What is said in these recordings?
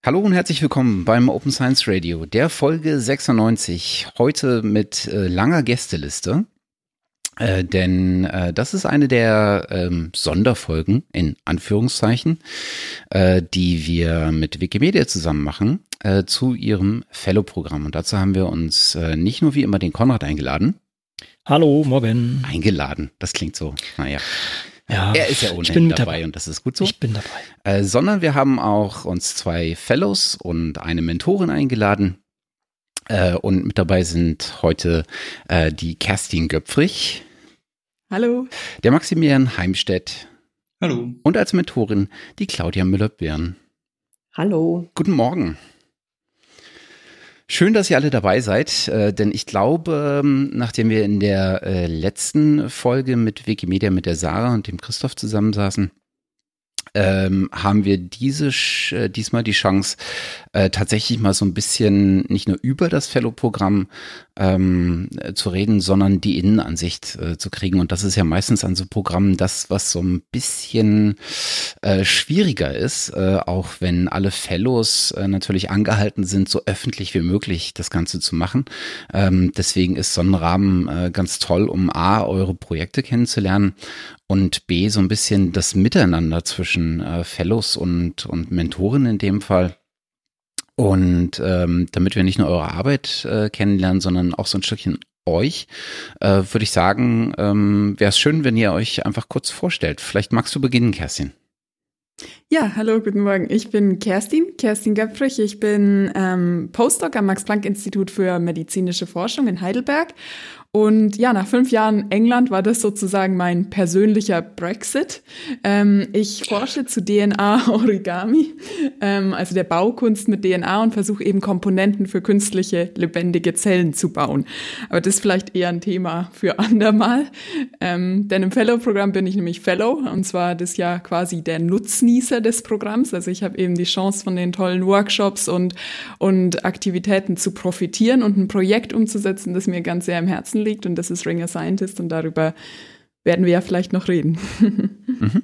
Hallo und herzlich willkommen beim Open Science Radio, der Folge 96. Heute mit langer Gästeliste, denn das ist eine der Sonderfolgen, in Anführungszeichen, die wir mit Wikimedia zusammen machen, zu ihrem Fellow-Programm. Und dazu haben wir uns nicht nur wie immer den Konrad eingeladen. Hallo, morgen. Eingeladen, das klingt so, naja. Ja, er ist ja ohnehin dabei und das ist gut so. Ich bin dabei. Sondern wir haben auch uns 2 Fellows und eine Mentorin eingeladen. Und mit dabei sind heute die Kerstin Göpfrich. Hallo. Der Maximilian Heimstedt. Hallo. Und als Mentorin die Claudia Müller-Birn. Hallo. Guten Morgen. Schön, dass ihr alle dabei seid, denn ich glaube, nachdem wir in der letzten Folge mit Wikimedia mit der Sarah und dem Christoph zusammensaßen, haben wir diesmal die Chance, tatsächlich mal so ein bisschen nicht nur über das Fellow-Programm zu reden, sondern die Innenansicht zu kriegen. Und das ist ja meistens an so Programmen das, was so ein bisschen schwieriger ist, auch wenn alle Fellows natürlich angehalten sind, so öffentlich wie möglich das Ganze zu machen. Deswegen ist so ein Rahmen ganz toll, um A, eure Projekte kennenzulernen und B, so ein bisschen das Miteinander zwischen Fellows und Mentoren in dem Fall. Und damit wir nicht nur eure Arbeit kennenlernen, sondern auch so ein Stückchen euch, würde ich sagen, wäre es schön, wenn ihr euch einfach kurz vorstellt. Vielleicht magst du beginnen, Kerstin. Ja, hallo, guten Morgen. Ich bin Kerstin Göpfrich. Ich bin Postdoc am Max-Planck-Institut für medizinische Forschung in Heidelberg. Und ja, nach 5 Jahren England war das sozusagen mein persönlicher Brexit. Ich forsche zu DNA-Origami, also der Baukunst mit DNA, und versuche eben Komponenten für künstliche, lebendige Zellen zu bauen. Aber das ist vielleicht eher ein Thema für andermal. Denn im Fellow-Programm bin ich nämlich Fellow, und zwar das Jahr quasi der Nutznießer des Programms. Also ich habe eben die Chance, von den tollen Workshops und Aktivitäten zu profitieren und ein Projekt umzusetzen, das mir ganz sehr am Herzen liegt, und das ist Ring a Scientist, und darüber werden wir ja vielleicht noch reden. Mhm.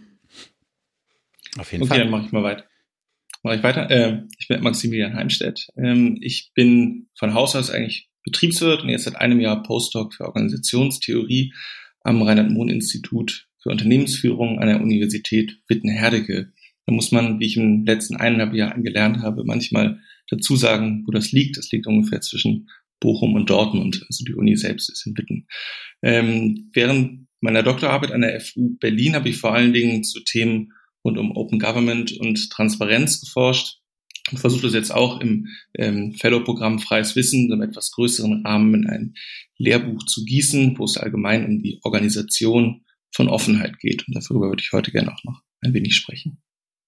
Auf jeden Fall. Okay, dann mache ich weiter. Ich bin Maximilian Heimstedt. Ich bin von Haus aus eigentlich Betriebswirt und jetzt seit einem Jahr Postdoc für Organisationstheorie am Reinhard-Mohn-Institut für Unternehmensführung an der Universität Witten-Herdecke. Da muss man, wie ich im letzten 1,5 Jahr gelernt habe, manchmal dazu sagen, wo das liegt. Das liegt ungefähr zwischen Bochum und Dortmund, also die Uni selbst ist in Witten. Während meiner Doktorarbeit an der FU Berlin habe ich vor allen Dingen zu Themen rund um Open Government und Transparenz geforscht und versuche das jetzt auch im Fellow-Programm Freies Wissen im etwas größeren Rahmen in ein Lehrbuch zu gießen, wo es allgemein um die Organisation von Offenheit geht. Und darüber würde ich heute gerne auch noch ein wenig sprechen.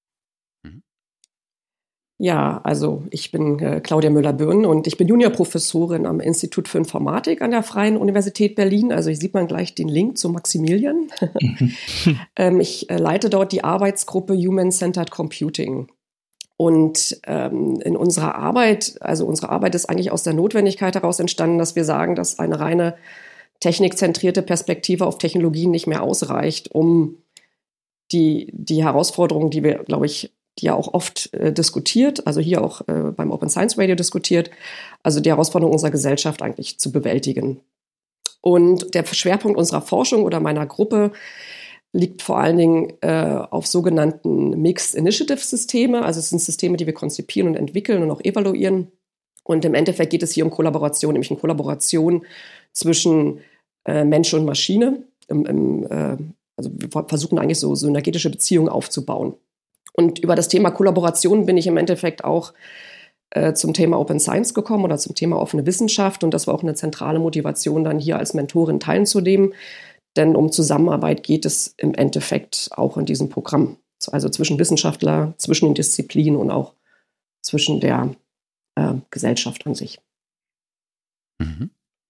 Ja, also ich bin Claudia Müller-Birn und ich bin Juniorprofessorin am Institut für Informatik an der Freien Universität Berlin. Also hier sieht man gleich den Link zu Maximilian. Ich leite dort die Arbeitsgruppe Human-Centered Computing. Und in unserer Arbeit, also unsere Arbeit ist eigentlich aus der Notwendigkeit heraus entstanden, dass wir sagen, dass eine reine technikzentrierte Perspektive auf Technologien nicht mehr ausreicht, um die Herausforderungen, die wir, glaube ich, die ja auch oft diskutiert, also hier auch beim Open Science Radio diskutiert, also die Herausforderung unserer Gesellschaft eigentlich zu bewältigen. Und der Schwerpunkt unserer Forschung oder meiner Gruppe liegt vor allen Dingen auf sogenannten Mixed Initiative Systeme, also es sind Systeme, die wir konzipieren und entwickeln und auch evaluieren. Und im Endeffekt geht es hier um Kollaboration, nämlich eine Kollaboration zwischen Mensch und Maschine. Also wir versuchen eigentlich so synergetische Beziehungen aufzubauen. Und über das Thema Kollaboration bin ich im Endeffekt auch zum Thema Open Science gekommen oder zum Thema offene Wissenschaft. Und das war auch eine zentrale Motivation, dann hier als Mentorin teilzunehmen. Denn um Zusammenarbeit geht es im Endeffekt auch in diesem Programm. Also zwischen Wissenschaftler, zwischen den Disziplinen und auch zwischen der Gesellschaft an sich. Mhm.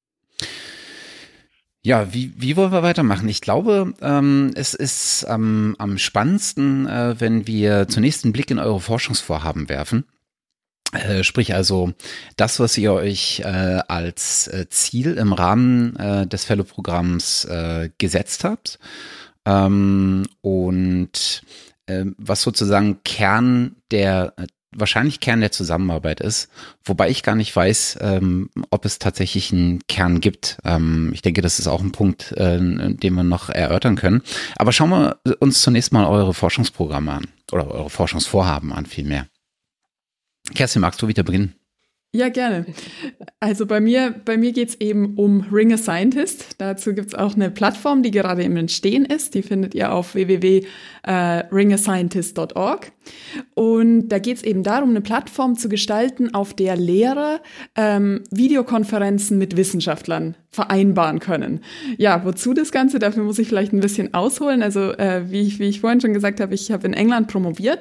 Ja, wie wollen wir weitermachen? Ich glaube, es ist am spannendsten, wenn wir zunächst einen Blick in eure Forschungsvorhaben werfen. Sprich also das, was ihr euch als Ziel im Rahmen des Fellow-Programms gesetzt habt und was sozusagen Kern der wahrscheinlich Kern der Zusammenarbeit ist, wobei ich gar nicht weiß, ob es tatsächlich einen Kern gibt. Ich denke, das ist auch ein Punkt, den wir noch erörtern können. Aber schauen wir uns zunächst mal eure Forschungsprogramme an oder eure Forschungsvorhaben an vielmehr. Kerstin, magst du wieder beginnen? Ja, gerne. Also bei mir geht's eben um Ring a Scientist. Dazu gibt's auch eine Plattform, die gerade im Entstehen ist. Die findet ihr auf www.ringascientist.org. Und da geht's eben darum, eine Plattform zu gestalten, auf der Lehrer Videokonferenzen mit Wissenschaftlern vereinbaren können. Ja, wozu das Ganze? Dafür muss ich vielleicht ein bisschen ausholen. Also wie ich vorhin schon gesagt habe, ich habe in England promoviert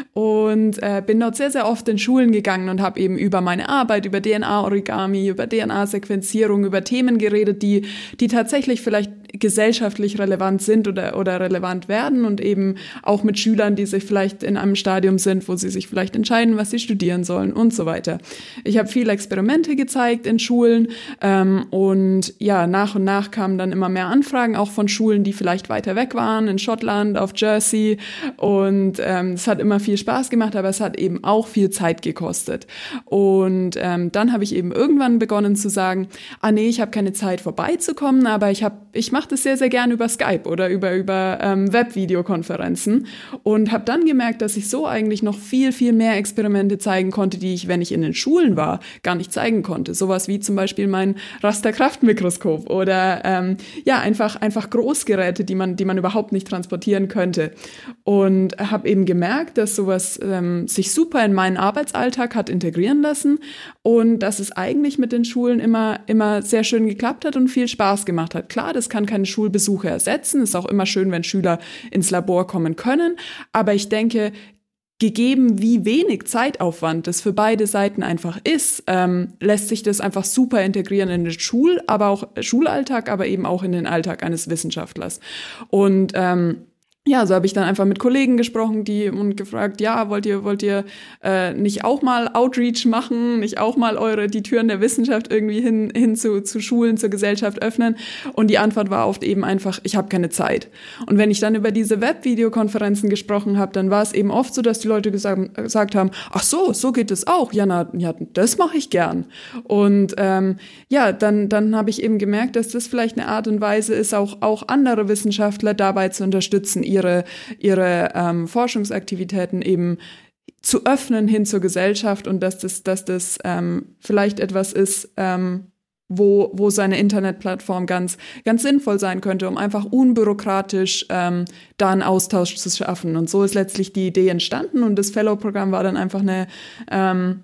und bin dort sehr, sehr oft in Schulen gegangen und habe eben über meine Arbeit, über DNA-Origami, über DNA-Sequenzierung, über Themen geredet, die tatsächlich vielleicht gesellschaftlich relevant sind oder relevant werden und eben auch mit Schülern, die sich vielleicht in einem Stadium sind, wo sie sich vielleicht entscheiden, was sie studieren sollen und so weiter. Ich habe viele Experimente gezeigt in Schulen und ja, nach und nach kamen dann immer mehr Anfragen, auch von Schulen, die vielleicht weiter weg waren, in Schottland, auf Jersey und es hat immer viel Spaß gemacht, aber es hat eben auch viel Zeit gekostet. Und dann habe ich eben irgendwann begonnen zu sagen, ich habe keine Zeit vorbeizukommen, aber ich mache das sehr, sehr gerne über Skype oder über Webvideokonferenzen und habe dann gemerkt, dass ich so eigentlich noch viel, viel mehr Experimente zeigen konnte, die ich, wenn ich in den Schulen war, gar nicht zeigen konnte. Sowas wie zum Beispiel mein Rasterkraftmikroskop oder einfach Großgeräte, die man überhaupt nicht transportieren könnte. Und habe eben gemerkt, dass sowas sich super in meinen Arbeitsalltag hat integrieren lassen und dass es eigentlich mit den Schulen immer sehr schön geklappt hat und viel Spaß gemacht hat. Klar, das kann keine Schulbesuche ersetzen. Ist auch immer schön, wenn Schüler ins Labor kommen können. Aber ich denke, gegeben, wie wenig Zeitaufwand das für beide Seiten einfach ist, lässt sich das einfach super integrieren in den Schulalltag, aber eben auch in den Alltag eines Wissenschaftlers. Und so habe ich dann einfach mit Kollegen gesprochen, und gefragt, wollt ihr nicht auch mal Outreach machen, nicht auch mal die Türen der Wissenschaft irgendwie hin zu Schulen, zur Gesellschaft öffnen? Und die Antwort war oft eben einfach, ich habe keine Zeit. Und wenn ich dann über diese Webvideokonferenzen gesprochen habe, dann war es eben oft so, dass die Leute gesagt haben, ach so geht es auch. Ja, das mache ich gern. Und dann habe ich eben gemerkt, dass das vielleicht eine Art und Weise ist, auch andere Wissenschaftler dabei zu unterstützen, ihre Forschungsaktivitäten eben zu öffnen hin zur Gesellschaft und dass das vielleicht etwas ist, wo so eine Internetplattform ganz, ganz sinnvoll sein könnte, um einfach unbürokratisch da einen Austausch zu schaffen. Und so ist letztlich die Idee entstanden und das Fellow-Programm war dann einfach eine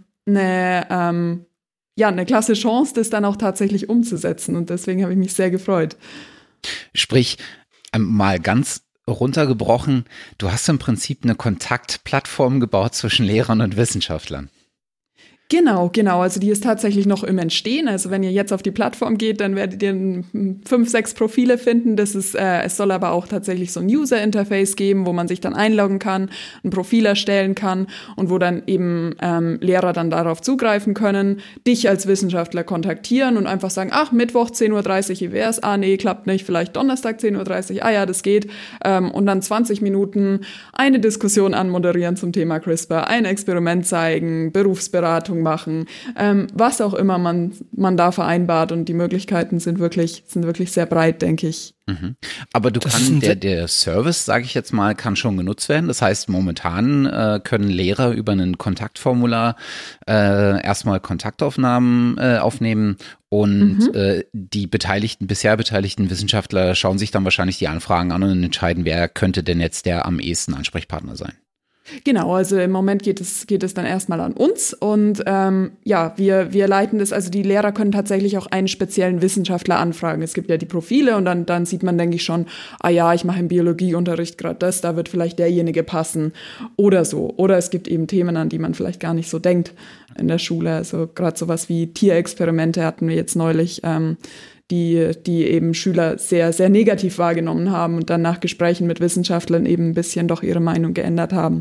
klasse Chance, das dann auch tatsächlich umzusetzen und deswegen habe ich mich sehr gefreut. Sprich, mal ganz runtergebrochen, du hast im Prinzip eine Kontaktplattform gebaut zwischen Lehrern und Wissenschaftlern. Genau. Also die ist tatsächlich noch im Entstehen. Also wenn ihr jetzt auf die Plattform geht, dann werdet ihr 5, 6 Profile finden. Es soll aber auch tatsächlich so ein User-Interface geben, wo man sich dann einloggen kann, ein Profil erstellen kann und wo dann eben Lehrer dann darauf zugreifen können, dich als Wissenschaftler kontaktieren und einfach sagen, Mittwoch 10.30 Uhr, wie wär's? Nee, klappt nicht. Vielleicht Donnerstag 10.30 Uhr, ja, das geht. Und dann 20 Minuten eine Diskussion anmoderieren zum Thema CRISPR, ein Experiment zeigen, Berufsberatung machen, was auch immer man da vereinbart und die Möglichkeiten sind wirklich sehr breit, denke ich. Mhm. Aber der Service, sage ich jetzt mal, kann schon genutzt werden. Das heißt, momentan können Lehrer über ein Kontaktformular erstmal Kontaktaufnahmen aufnehmen und die bisher beteiligten Wissenschaftler schauen sich dann wahrscheinlich die Anfragen an und entscheiden, wer könnte denn jetzt der am ehesten Ansprechpartner sein. Genau, also im Moment geht es dann erstmal an uns und wir leiten das, also die Lehrer können tatsächlich auch einen speziellen Wissenschaftler anfragen. Es gibt ja die Profile und dann sieht man, denke ich schon, ich mache im Biologieunterricht gerade das, da wird vielleicht derjenige passen oder so. Oder es gibt eben Themen, an die man vielleicht gar nicht so denkt in der Schule. Also gerade sowas wie Tierexperimente hatten wir jetzt neulich, die eben Schüler sehr, sehr negativ wahrgenommen haben und dann nach Gesprächen mit Wissenschaftlern eben ein bisschen doch ihre Meinung geändert haben.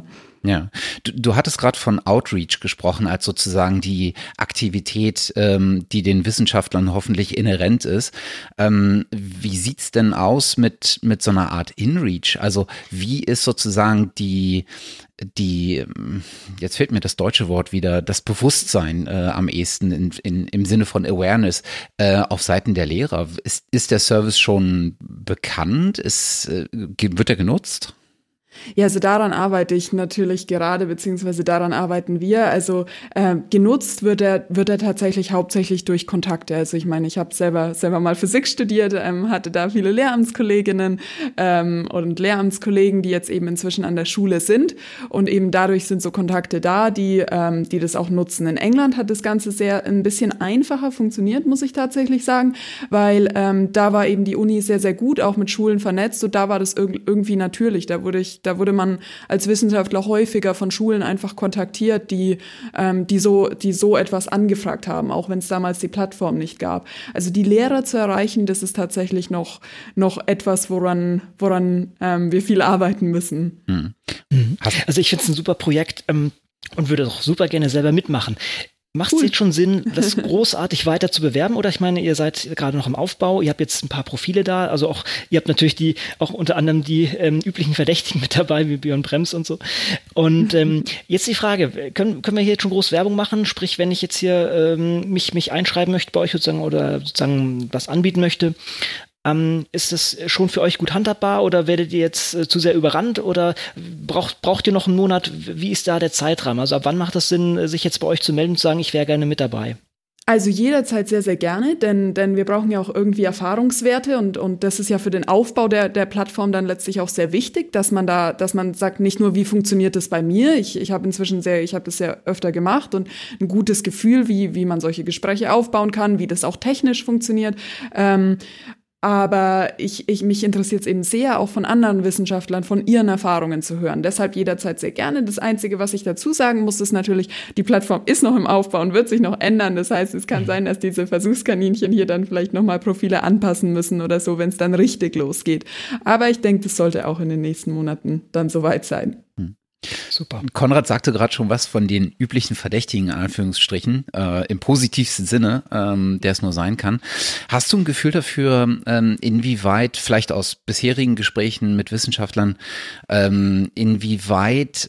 Ja, du hattest gerade von Outreach gesprochen, als sozusagen die Aktivität, die den Wissenschaftlern hoffentlich inhärent ist. Wie sieht's denn aus mit so einer Art Inreach? Also wie ist sozusagen die jetzt fehlt mir das deutsche Wort wieder, das Bewusstsein am ehesten im Sinne von Awareness auf Seiten der Lehrer? Ist der Service schon bekannt? Wird er genutzt? Ja, also daran arbeite ich natürlich gerade, beziehungsweise daran arbeiten wir. Also genutzt wird er tatsächlich hauptsächlich durch Kontakte. Also ich meine, ich habe selber mal Physik studiert, hatte da viele Lehramtskolleginnen und Lehramtskollegen, die jetzt eben inzwischen an der Schule sind. Und eben dadurch sind so Kontakte da, die das auch nutzen. In England hat das Ganze ein bisschen einfacher funktioniert, muss ich tatsächlich sagen, weil da war eben die Uni sehr, sehr gut, auch mit Schulen vernetzt. Und da war das irgendwie natürlich. Da wurde man als Wissenschaftler häufiger von Schulen einfach kontaktiert, die so etwas angefragt haben, auch wenn es damals die Plattform nicht gab. Also die Lehrer zu erreichen, das ist tatsächlich noch etwas, woran wir viel arbeiten müssen. Also ich finde es ein super Projekt und würde auch super gerne selber mitmachen. Macht es jetzt schon Sinn, das großartig weiter zu bewerben? Oder ich meine, ihr seid gerade noch im Aufbau, ihr habt jetzt ein paar Profile da, also auch, ihr habt natürlich auch unter anderem die üblichen Verdächtigen mit dabei, wie Björn Brems und so. Und jetzt die Frage, können wir hier jetzt schon groß Werbung machen? Sprich, wenn ich jetzt hier mich einschreiben möchte bei euch sozusagen oder sozusagen was anbieten möchte, ist das schon für euch gut handhabbar oder werdet ihr jetzt zu sehr überrannt oder braucht ihr noch einen Monat? Wie ist da der Zeitrahmen? Also ab wann macht das Sinn, sich jetzt bei euch zu melden und zu sagen, ich wäre gerne mit dabei? Also jederzeit sehr, sehr gerne, denn wir brauchen ja auch irgendwie Erfahrungswerte und das ist ja für den Aufbau der Plattform dann letztlich auch sehr wichtig, dass man sagt, nicht nur, wie funktioniert das bei mir, ich habe das sehr öfter gemacht und ein gutes Gefühl, wie man solche Gespräche aufbauen kann, wie das auch technisch funktioniert, aber mich interessiert es eben sehr, auch von anderen Wissenschaftlern, von ihren Erfahrungen zu hören. Deshalb jederzeit sehr gerne. Das Einzige, was ich dazu sagen muss, ist natürlich, die Plattform ist noch im Aufbau und wird sich noch ändern. Das heißt, es kann sein, dass diese Versuchskaninchen hier dann vielleicht nochmal Profile anpassen müssen oder so, wenn es dann richtig losgeht. Aber ich denke, das sollte auch in den nächsten Monaten dann soweit sein. Super. Konrad sagte gerade schon was von den üblichen Verdächtigen, in Anführungsstrichen, im positivsten Sinne, der es nur sein kann. Hast du ein Gefühl dafür, inwieweit, vielleicht aus bisherigen Gesprächen mit Wissenschaftlern, inwieweit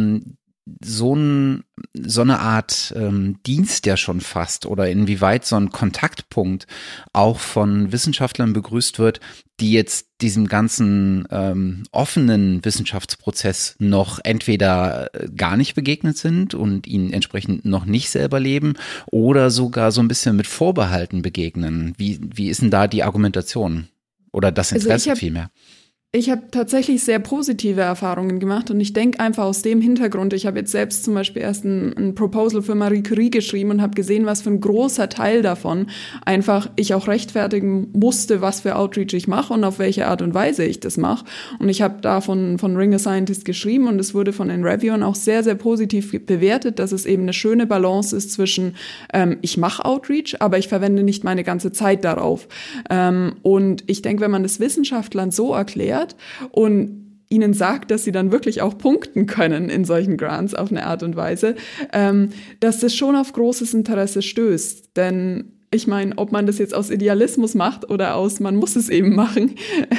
so eine Art Dienst ja schon fast oder inwieweit so ein Kontaktpunkt auch von Wissenschaftlern begrüßt wird, die jetzt diesem ganzen offenen Wissenschaftsprozess noch entweder gar nicht begegnet sind und ihn entsprechend noch nicht selber leben oder sogar so ein bisschen mit Vorbehalten begegnen. Wie ist denn da die Argumentation oder das Interesse vielmehr? Ich habe tatsächlich sehr positive Erfahrungen gemacht und ich denke einfach aus dem Hintergrund, ich habe jetzt selbst zum Beispiel erst ein Proposal für Marie Curie geschrieben und habe gesehen, was für ein großer Teil davon einfach ich auch rechtfertigen musste, was für Outreach ich mache und auf welche Art und Weise ich das mache. Und ich habe da von Ring a Scientist geschrieben und es wurde von den Reviewern auch sehr, sehr positiv bewertet, dass es eben eine schöne Balance ist zwischen ich mache Outreach, aber ich verwende nicht meine ganze Zeit darauf. Und ich denke, wenn man das Wissenschaftlern so erklärt, und ihnen sagt, dass sie dann wirklich auch punkten können in solchen Grants auf eine Art und Weise, dass das schon auf großes Interesse stößt. Denn ich meine, ob man das jetzt aus Idealismus macht oder man muss es eben machen,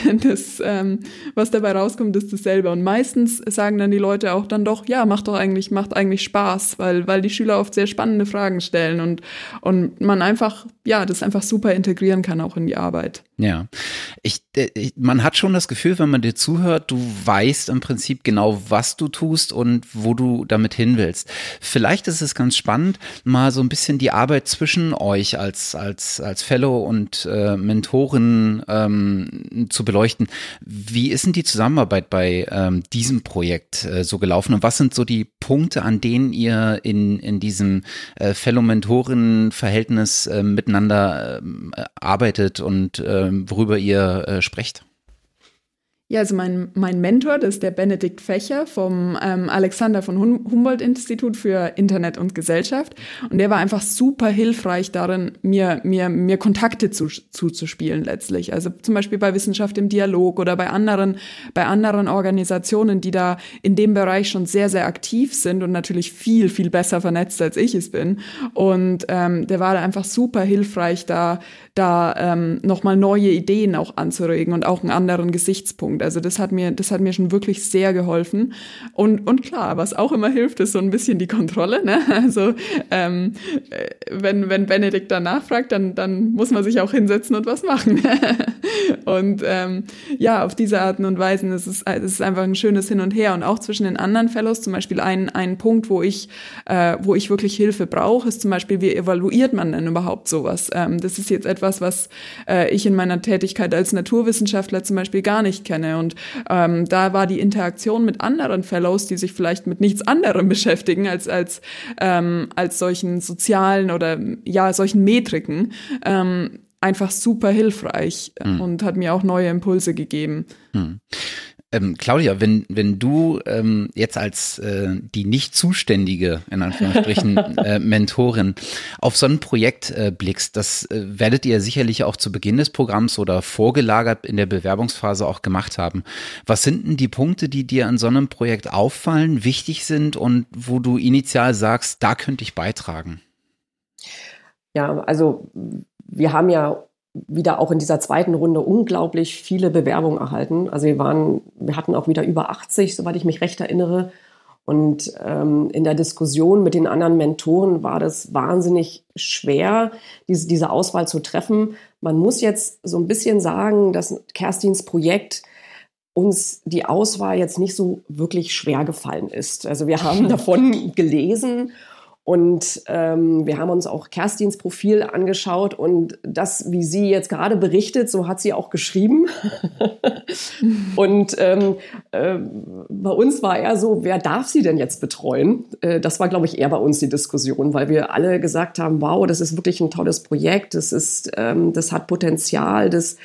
was dabei rauskommt, ist dasselbe. Und meistens sagen dann die Leute auch dann doch, ja, macht eigentlich Spaß, weil die Schüler oft sehr spannende Fragen stellen und man einfach, ja, das einfach super integrieren kann auch in die Arbeit. Ja, man hat schon das Gefühl, wenn man dir zuhört, du weißt im Prinzip genau, was du tust und wo du damit hin willst. Vielleicht ist es ganz spannend, mal so ein bisschen die Arbeit zwischen euch als Fellow und Mentorin zu beleuchten. Wie ist denn die Zusammenarbeit bei diesem Projekt so gelaufen und was sind so die Punkte, an denen ihr in diesem Fellow-Mentorin-Verhältnis miteinander arbeitet und worüber ihr sprecht? Ja, also mein Mentor, das ist der Benedikt Fächer vom Alexander von Humboldt-Institut für Internet und Gesellschaft. Und der war einfach super hilfreich darin, mir Kontakte zuzuspielen letztlich. Also zum Beispiel bei Wissenschaft im Dialog oder bei anderen Organisationen, die da in dem Bereich schon sehr, sehr aktiv sind und natürlich viel, viel besser vernetzt, als ich es bin. Und der war da einfach super hilfreich, da nochmal neue Ideen auch anzuregen und auch einen anderen Gesichtspunkt. Also das hat mir schon wirklich sehr geholfen. Und klar, was auch immer hilft, ist so ein bisschen die Kontrolle, ne? Also wenn Benedikt danach fragt, dann muss man sich auch hinsetzen und was machen. Und auf diese Arten und Weisen es ist einfach ein schönes Hin und Her. Und auch zwischen den anderen Fellows, zum Beispiel ein Punkt, wo ich wirklich Hilfe brauche, ist zum Beispiel, wie evaluiert man denn überhaupt sowas? Das ist jetzt etwas, was ich in meiner Tätigkeit als Naturwissenschaftler zum Beispiel gar nicht kenne. Und da war die Interaktion mit anderen Fellows, die sich vielleicht mit nichts anderem beschäftigen als solchen sozialen oder solchen Metriken, einfach super hilfreich und hat mir auch neue Impulse gegeben. Claudia, wenn du jetzt als die nicht zuständige, in Anführungsstrichen, Mentorin auf so ein Projekt blickst, das werdet ihr sicherlich auch zu Beginn des Programms oder vorgelagert in der Bewerbungsphase auch gemacht haben. Was sind denn die Punkte, die dir an so einem Projekt auffallen, wichtig sind und wo du initial sagst, da könnte ich beitragen? Ja, also wir haben ja wieder auch in dieser zweiten Runde unglaublich viele Bewerbungen erhalten. Also wir hatten auch wieder über 80, soweit ich mich recht erinnere. Und in der Diskussion mit den anderen Mentoren war das wahnsinnig schwer, diese Auswahl zu treffen. Man muss jetzt so ein bisschen sagen, dass Kerstins Projekt uns die Auswahl jetzt nicht so wirklich schwer gefallen ist. Also wir haben davon gelesen. Und wir haben uns auch Kerstins Profil angeschaut und das, wie sie jetzt gerade berichtet, so hat sie auch geschrieben. Und bei uns war eher so, wer darf sie denn jetzt betreuen? Das war, glaube ich, eher bei uns die Diskussion, weil wir alle gesagt haben, wow, das ist wirklich ein tolles Projekt, das hat Potenzial, das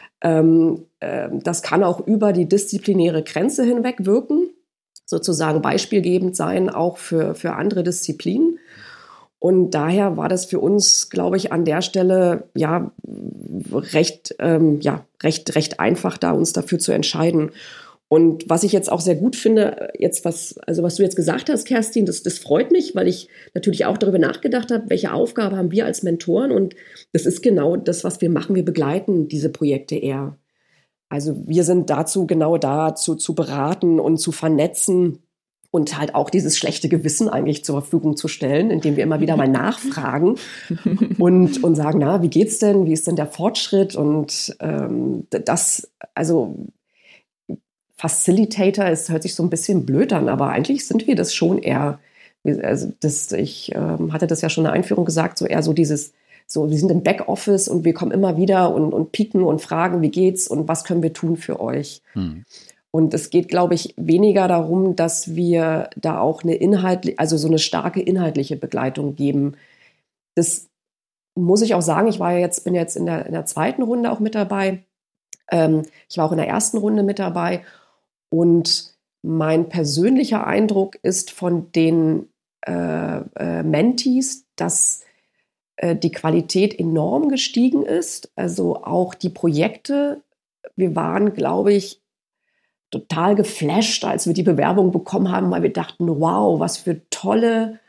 kann auch über die disziplinäre Grenze hinweg wirken. Sozusagen beispielgebend sein, auch für andere Disziplinen. Und daher war das für uns, glaube ich, an der Stelle recht einfach, da uns dafür zu entscheiden. Und was ich jetzt auch sehr gut finde, was du jetzt gesagt hast, Kerstin, das freut mich, weil ich natürlich auch darüber nachgedacht habe, welche Aufgabe haben wir als Mentoren. Und das ist genau das, was wir machen. Wir begleiten diese Projekte eher. Also wir sind genau dazu zu beraten und zu vernetzen und halt auch dieses schlechte Gewissen eigentlich zur Verfügung zu stellen, indem wir immer wieder mal nachfragen und sagen, na, wie geht's denn? Wie ist denn der Fortschritt? Und Facilitator, es hört sich so ein bisschen blöd an, aber eigentlich sind wir das schon eher. Also ich hatte das ja schon in der Einführung gesagt, so eher so dieses wir sind im Backoffice und wir kommen immer wieder und pieken und fragen, wie geht's und was können wir tun für euch? Und es geht, glaube ich, weniger darum, dass wir da auch so eine starke inhaltliche Begleitung geben. Das muss ich auch sagen, bin jetzt in der zweiten Runde auch mit dabei. Ich war auch in der ersten Runde mit dabei. Und mein persönlicher Eindruck ist von den Mentees, dass die Qualität enorm gestiegen ist. Also auch die Projekte. Wir waren, glaube ich, total geflasht, als wir die Bewerbung bekommen haben, weil wir dachten, wow, was für tolle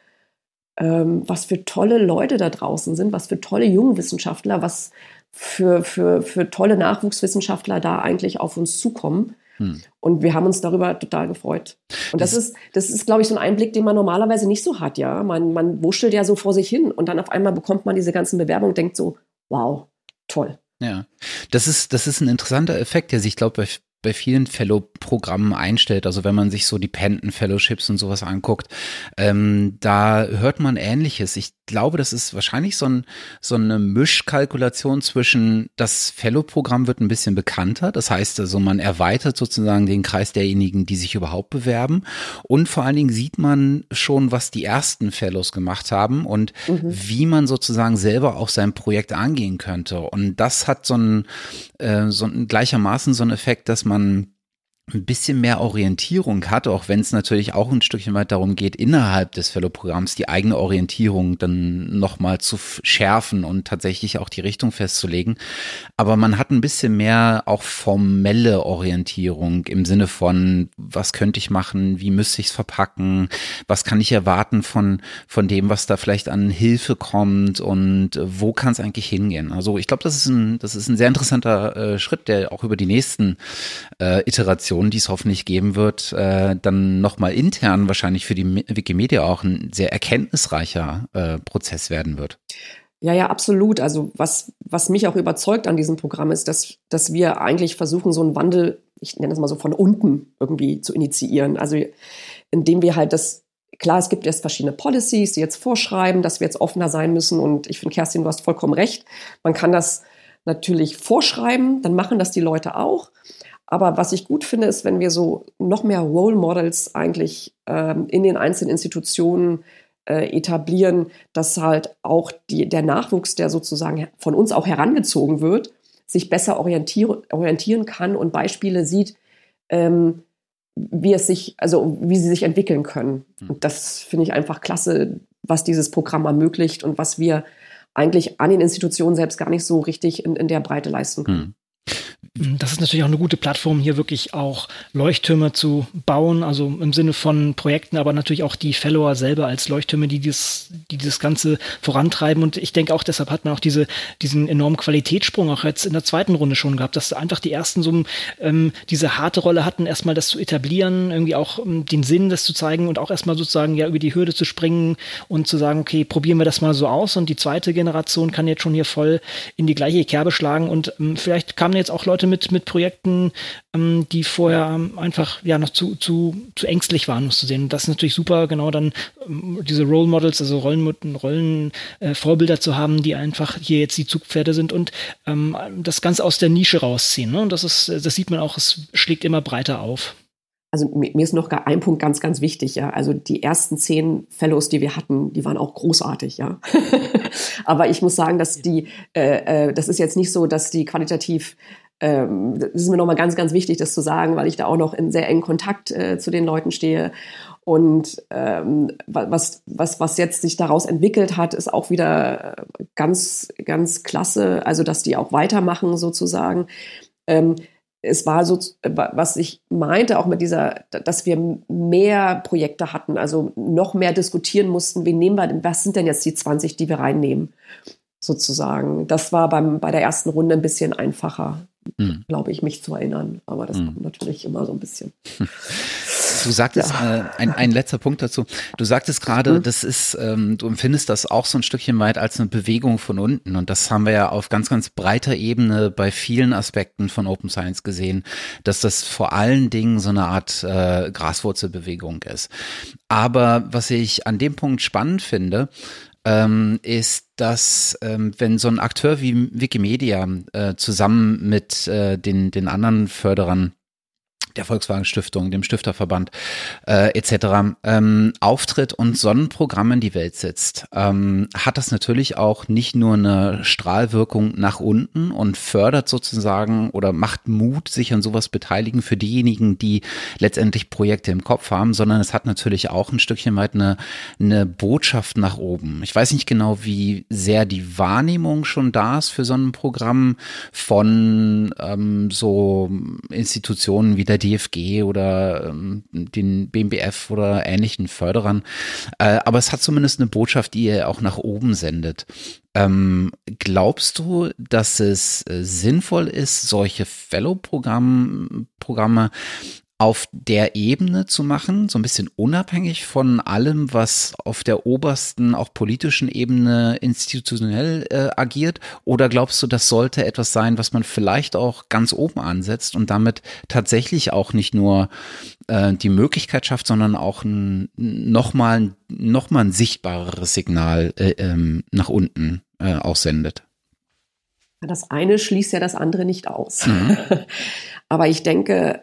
Leute da draußen sind, was für tolle Jungwissenschaftler, was für tolle Nachwuchswissenschaftler da eigentlich auf uns zukommen. Und wir haben uns darüber total gefreut. Und das ist, glaube ich, so ein Einblick, den man normalerweise nicht so hat, ja. Man wuschelt ja so vor sich hin und dann auf einmal bekommt man diese ganzen Bewerbungen und denkt so, wow, toll. Ja, das ist ein interessanter Effekt, der sich, glaube ich, bei vielen Fellow-Programmen einstellt. Also wenn man sich so die Penton-Fellowships und sowas anguckt, da hört man Ähnliches. Ich glaube, das ist wahrscheinlich so eine Mischkalkulation zwischen, das Fellow-Programm wird ein bisschen bekannter. Das heißt also, man erweitert sozusagen den Kreis derjenigen, die sich überhaupt bewerben. Und vor allen Dingen sieht man schon, was die ersten Fellows gemacht haben und wie man sozusagen selber auch sein Projekt angehen könnte. Und das hat so ein gleichermaßen so einen Effekt, dass man ein bisschen mehr Orientierung hat, auch wenn es natürlich auch ein Stückchen weit darum geht, innerhalb des Fellow-Programms die eigene Orientierung dann nochmal zu schärfen und tatsächlich auch die Richtung festzulegen. Aber man hat ein bisschen mehr auch formelle Orientierung im Sinne von, was könnte ich machen, wie müsste ich es verpacken, was kann ich erwarten von dem, was da vielleicht an Hilfe kommt und wo kann es eigentlich hingehen. Also ich glaube, das ist ein sehr interessanter Schritt, der auch über die nächsten Iterationen, die es hoffentlich geben wird, dann nochmal intern wahrscheinlich für die Wikimedia auch ein sehr erkenntnisreicher Prozess werden wird. Ja, absolut. Also was mich auch überzeugt an diesem Programm ist, dass wir eigentlich versuchen, so einen Wandel, ich nenne das mal so von unten irgendwie zu initiieren. Also indem wir halt klar, es gibt jetzt verschiedene Policies, die jetzt vorschreiben, dass wir jetzt offener sein müssen. Und ich finde, Kerstin, du hast vollkommen recht. Man kann das natürlich vorschreiben, dann machen das die Leute auch. Aber was ich gut finde, ist, wenn wir so noch mehr Role Models eigentlich in den einzelnen Institutionen etablieren, dass halt auch der Nachwuchs, der sozusagen von uns auch herangezogen wird, sich besser orientieren kann und Beispiele sieht, wie sie sich entwickeln können. Und das finde ich einfach klasse, was dieses Programm ermöglicht und was wir eigentlich an den Institutionen selbst gar nicht so richtig in der Breite leisten können. Das ist natürlich auch eine gute Plattform, hier wirklich auch Leuchttürme zu bauen, also im Sinne von Projekten, aber natürlich auch die Fellower selber als Leuchttürme, die das Ganze vorantreiben. Und ich denke auch, deshalb hat man auch diesen enormen Qualitätssprung auch jetzt in der zweiten Runde schon gehabt, dass einfach die ersten so diese harte Rolle hatten, erstmal das zu etablieren, irgendwie auch den Sinn, das zu zeigen und auch erstmal sozusagen ja über die Hürde zu springen und zu sagen, okay, probieren wir das mal so aus. Und die zweite Generation kann jetzt schon hier voll in die gleiche Kerbe schlagen und vielleicht kamen jetzt auch Leute mit Projekten, die vorher einfach ja noch zu ängstlich waren, musst du sehen. Und das ist natürlich super, genau dann diese Role Models, also Vorbilder zu haben, die einfach hier jetzt die Zugpferde sind und das Ganze aus der Nische rausziehen. Ne? Und das sieht man auch, es schlägt immer breiter auf. Also mir ist noch gar ein Punkt ganz, ganz wichtig, ja. Also die ersten 10 Fellows, die wir hatten, die waren auch großartig, ja. Aber ich muss sagen, dass das ist jetzt nicht so, dass die qualitativ das ist mir nochmal ganz, ganz wichtig, das zu sagen, weil ich da auch noch in sehr engen Kontakt zu den Leuten stehe. Und was jetzt sich daraus entwickelt hat, ist auch wieder ganz, ganz klasse. Also, dass die auch weitermachen sozusagen. Es war so, was ich meinte, auch mit dass wir mehr Projekte hatten, also noch mehr diskutieren mussten, was sind denn jetzt die 20, die wir reinnehmen, sozusagen. Das war bei der ersten Runde ein bisschen einfacher, glaube ich, mich zu erinnern. Aber das kommt natürlich immer so ein bisschen. Du sagtest, ein letzter Punkt dazu. Du sagtest gerade, das ist, du empfindest das auch so ein Stückchen weit als eine Bewegung von unten. Und das haben wir ja auf ganz, ganz breiter Ebene bei vielen Aspekten von Open Science gesehen, dass das vor allen Dingen so eine Art Graswurzelbewegung ist. Aber was ich an dem Punkt spannend finde, ist, dass wenn so ein Akteur wie Wikimedia zusammen mit den anderen Förderern der Volkswagen Stiftung, dem Stifterverband etc. Auftritt und so ein Programm in die Welt setzt, hat das natürlich auch nicht nur eine Strahlwirkung nach unten und fördert sozusagen oder macht Mut, sich an sowas beteiligen für diejenigen, die letztendlich Projekte im Kopf haben, sondern es hat natürlich auch ein Stückchen weit eine Botschaft nach oben. Ich weiß nicht genau, wie sehr die Wahrnehmung schon da ist für so ein Programm von so Institutionen wie der DFG oder den BMBF oder ähnlichen Förderern. Aber es hat zumindest eine Botschaft, die ihr auch nach oben sendet. Glaubst du, dass es sinnvoll ist, solche Fellow-Programme auf der Ebene zu machen, so ein bisschen unabhängig von allem, was auf der obersten, auch politischen Ebene institutionell agiert? Oder glaubst du, das sollte etwas sein, was man vielleicht auch ganz oben ansetzt und damit tatsächlich auch nicht nur die Möglichkeit schafft, sondern auch nochmal ein sichtbareres Signal nach unten aussendet? Das eine schließt ja das andere nicht aus. Aber ich denke,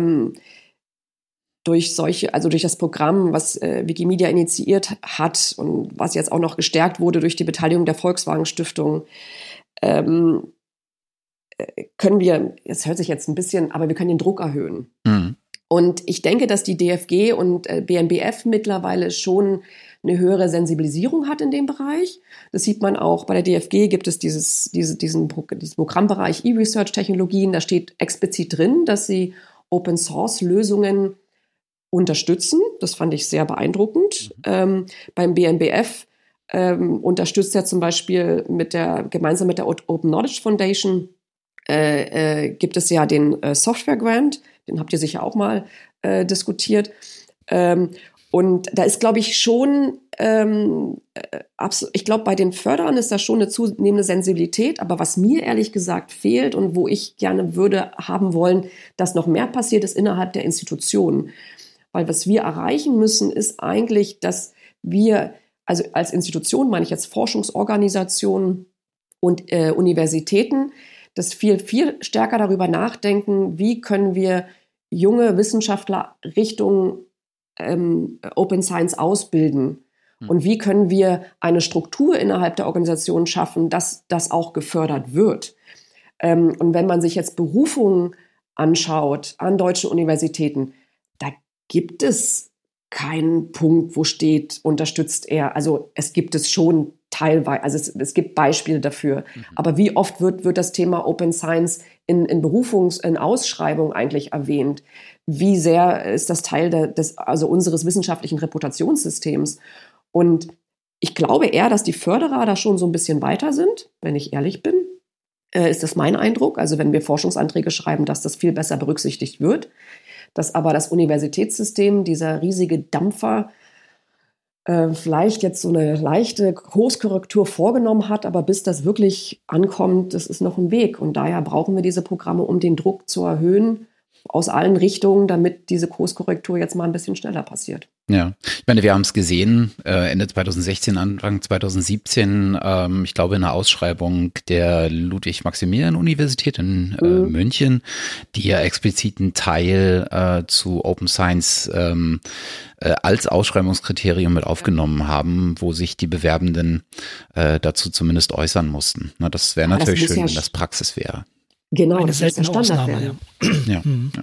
durch das Programm, was Wikimedia initiiert hat und was jetzt auch noch gestärkt wurde durch die Beteiligung der Volkswagen Stiftung, können wir, es hört sich jetzt ein bisschen, aber wir können den Druck erhöhen. Mhm. Und ich denke, dass die DFG und BMBF mittlerweile schon eine höhere Sensibilisierung hat in dem Bereich. Das sieht man auch bei der DFG, gibt es diesen Programmbereich E-Research-Technologien. Da steht explizit drin, dass sie Open-Source-Lösungen unterstützen. Das fand ich sehr beeindruckend. Beim BMBF unterstützt er zum Beispiel gemeinsam mit der Open Knowledge Foundation gibt es ja den Software Grant. Den habt ihr sicher auch mal diskutiert. Und da ist, glaube ich, schon, ich glaube, bei den Förderern ist da schon eine zunehmende Sensibilität. Aber was mir ehrlich gesagt fehlt und wo ich gerne würde haben wollen, dass noch mehr passiert, ist innerhalb der Institutionen. Weil was wir erreichen müssen, ist eigentlich, dass wir, also als Institution meine ich jetzt Forschungsorganisationen und Universitäten, dass viel stärker darüber nachdenken, wie können wir junge Wissenschaftler Richtung Open Science ausbilden und wie können wir eine Struktur innerhalb der Organisation schaffen, dass das auch gefördert wird. Und wenn man sich jetzt Berufungen anschaut an deutschen Universitäten, da gibt es keinen Punkt, wo steht, unterstützt er. Also es gibt es schon teilweise, also es gibt Beispiele dafür. Aber wie oft wird das Thema Open Science in Ausschreibungen eigentlich erwähnt? Wie sehr ist das Teil also unseres wissenschaftlichen Reputationssystems? Und ich glaube eher, dass die Förderer da schon so ein bisschen weiter sind, wenn ich ehrlich bin. Ist das mein Eindruck? Also wenn wir Forschungsanträge schreiben, dass das viel besser berücksichtigt wird. Dass aber das Universitätssystem, dieser riesige Dampfer, vielleicht jetzt so eine leichte Kurskorrektur vorgenommen hat, aber bis das wirklich ankommt, das ist noch ein Weg. Und daher brauchen wir diese Programme, um den Druck zu erhöhen, aus allen Richtungen, damit diese Kurskorrektur jetzt mal ein bisschen schneller passiert. Ja, ich meine, wir haben es gesehen, Ende 2016, Anfang 2017, ich glaube in einer Ausschreibung der Ludwig-Maximilian-Universität in München, die ja explizit einen Teil zu Open Science als Ausschreibungskriterium mit aufgenommen haben, wo sich die Bewerbenden dazu zumindest äußern mussten. Na, das wäre natürlich schön, wenn das Praxis wäre. Genau, das ist der Standard werden. Ja.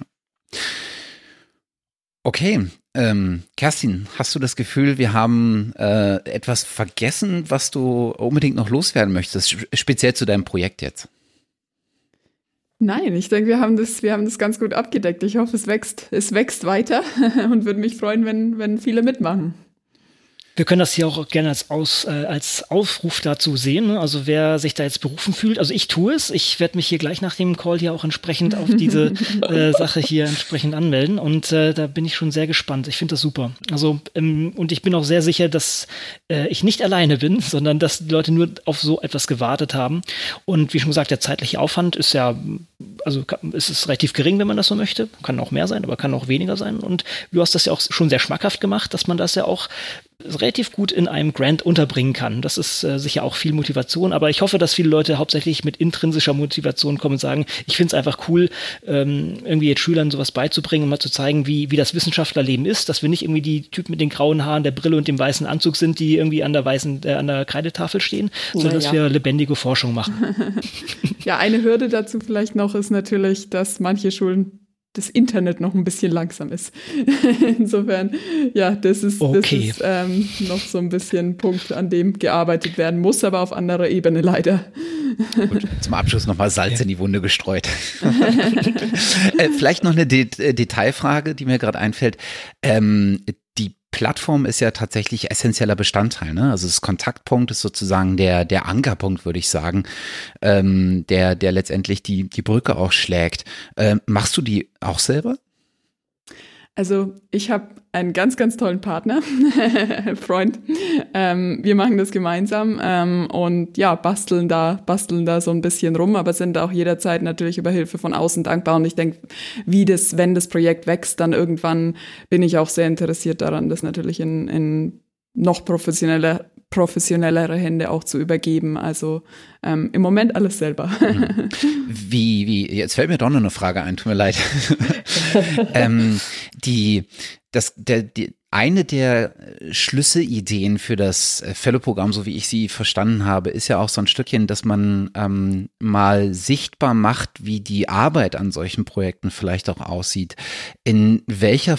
Okay, Kerstin, hast du das Gefühl, wir haben etwas vergessen, was du unbedingt noch loswerden möchtest, speziell zu deinem Projekt jetzt? Nein, ich denke, wir haben das ganz gut abgedeckt. Ich hoffe, es wächst weiter und würde mich freuen, wenn viele mitmachen. Wir können das hier auch gerne als Aufruf dazu sehen. Ne? Also wer sich da jetzt berufen fühlt, also ich tue es. Ich werde mich hier gleich nach dem Call hier auch entsprechend auf diese Sache hier entsprechend anmelden. Und da bin ich schon sehr gespannt. Ich finde das super. Also und ich bin auch sehr sicher, dass ich nicht alleine bin, sondern dass die Leute nur auf so etwas gewartet haben. Und wie schon gesagt, der zeitliche Aufwand ist ja, also ist es relativ gering, wenn man das so möchte. Kann auch mehr sein, aber kann auch weniger sein. Und du hast das ja auch schon sehr schmackhaft gemacht, dass man das ja auch relativ gut in einem Grant unterbringen kann. Das ist sicher auch viel Motivation, aber ich hoffe, dass viele Leute hauptsächlich mit intrinsischer Motivation kommen und sagen, ich finde es einfach cool, irgendwie jetzt Schülern sowas beizubringen und mal zu zeigen, wie das Wissenschaftlerleben ist, dass wir nicht irgendwie die Typen mit den grauen Haaren, der Brille und dem weißen Anzug sind, die irgendwie an der Kreidetafel stehen, sondern dass wir lebendige Forschung machen. Ja, eine Hürde dazu vielleicht noch ist natürlich, dass manche Schulen das Internet noch ein bisschen langsam ist. Insofern, ja, das ist noch so ein bisschen ein Punkt, an dem gearbeitet werden muss, aber auf anderer Ebene leider. Gut, zum Abschluss nochmal Salz in die Wunde gestreut. Vielleicht noch eine Detailfrage, die mir gerade einfällt. Die Plattform ist ja tatsächlich essentieller Bestandteil, ne? Also das Kontaktpunkt ist sozusagen der Ankerpunkt, würde ich sagen, der letztendlich die Brücke auch schlägt. Machst du die auch selber? Also ich habe einen ganz, ganz tollen Partner, Freund. Wir machen das gemeinsam und ja, basteln da so ein bisschen rum, aber sind auch jederzeit natürlich über Hilfe von außen dankbar. Und ich denke, wenn das Projekt wächst, dann irgendwann bin ich auch sehr interessiert daran, das natürlich in noch professionellere Hände auch zu übergeben. Also im Moment alles selber. Wie, jetzt fällt mir doch noch eine Frage ein, tut mir leid. eine der Schlüsselideen für das Fellow-Programm, so wie ich sie verstanden habe, ist ja auch so ein Stückchen, dass man mal sichtbar macht, wie die Arbeit an solchen Projekten vielleicht auch aussieht. In welcher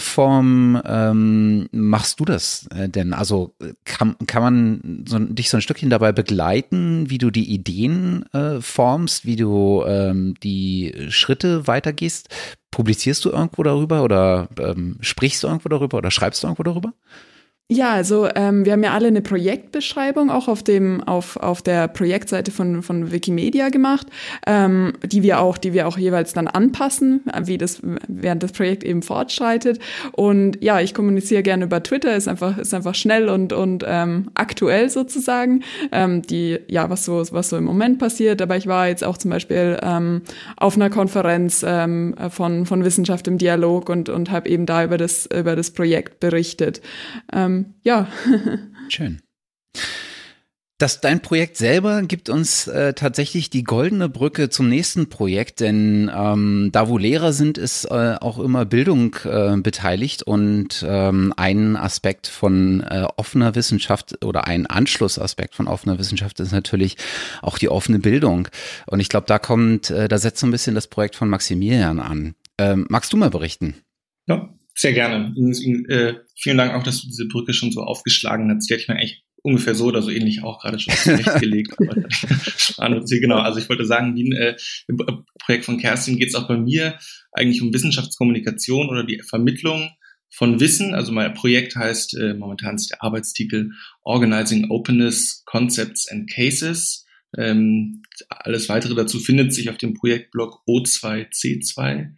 Form machst du das denn? Also kann man dich so ein Stückchen dabei begleiten, wie du die Ideen formst, wie du die Schritte weitergehst? Publizierst du irgendwo darüber oder sprichst du irgendwo darüber oder schreibst du irgendwo darüber? Ja, also wir haben ja alle eine Projektbeschreibung auch auf der Projektseite von Wikimedia gemacht, die wir auch jeweils dann anpassen, während das Projekt eben fortschreitet. Und ja, ich kommuniziere gerne über Twitter, ist einfach schnell und aktuell sozusagen, was so im Moment passiert. Aber ich war jetzt auch zum Beispiel auf einer Konferenz von Wissenschaft im Dialog und habe eben da über das Projekt berichtet. Ja. Schön. Dein Projekt selber gibt uns tatsächlich die goldene Brücke zum nächsten Projekt, denn da wo Lehrer sind, ist auch immer Bildung beteiligt und ein Aspekt von offener Wissenschaft oder ein Anschlussaspekt von offener Wissenschaft ist natürlich auch die offene Bildung. Und ich glaube, da setzt so ein bisschen das Projekt von Maximilian an. Magst du mal berichten? Ja. Sehr gerne. Vielen Dank auch, dass du diese Brücke schon so aufgeschlagen hast. Die hätte ich mir eigentlich ungefähr so oder so ähnlich auch gerade schon zurechtgelegt. Genau, also ich wollte sagen, im Projekt von Kerstin geht es auch bei mir eigentlich um Wissenschaftskommunikation oder die Vermittlung von Wissen. Also mein Projekt heißt, momentan ist der Arbeitstitel Organizing Openness, Concepts and Cases. Alles weitere dazu findet sich auf dem Projektblog O2C2.org.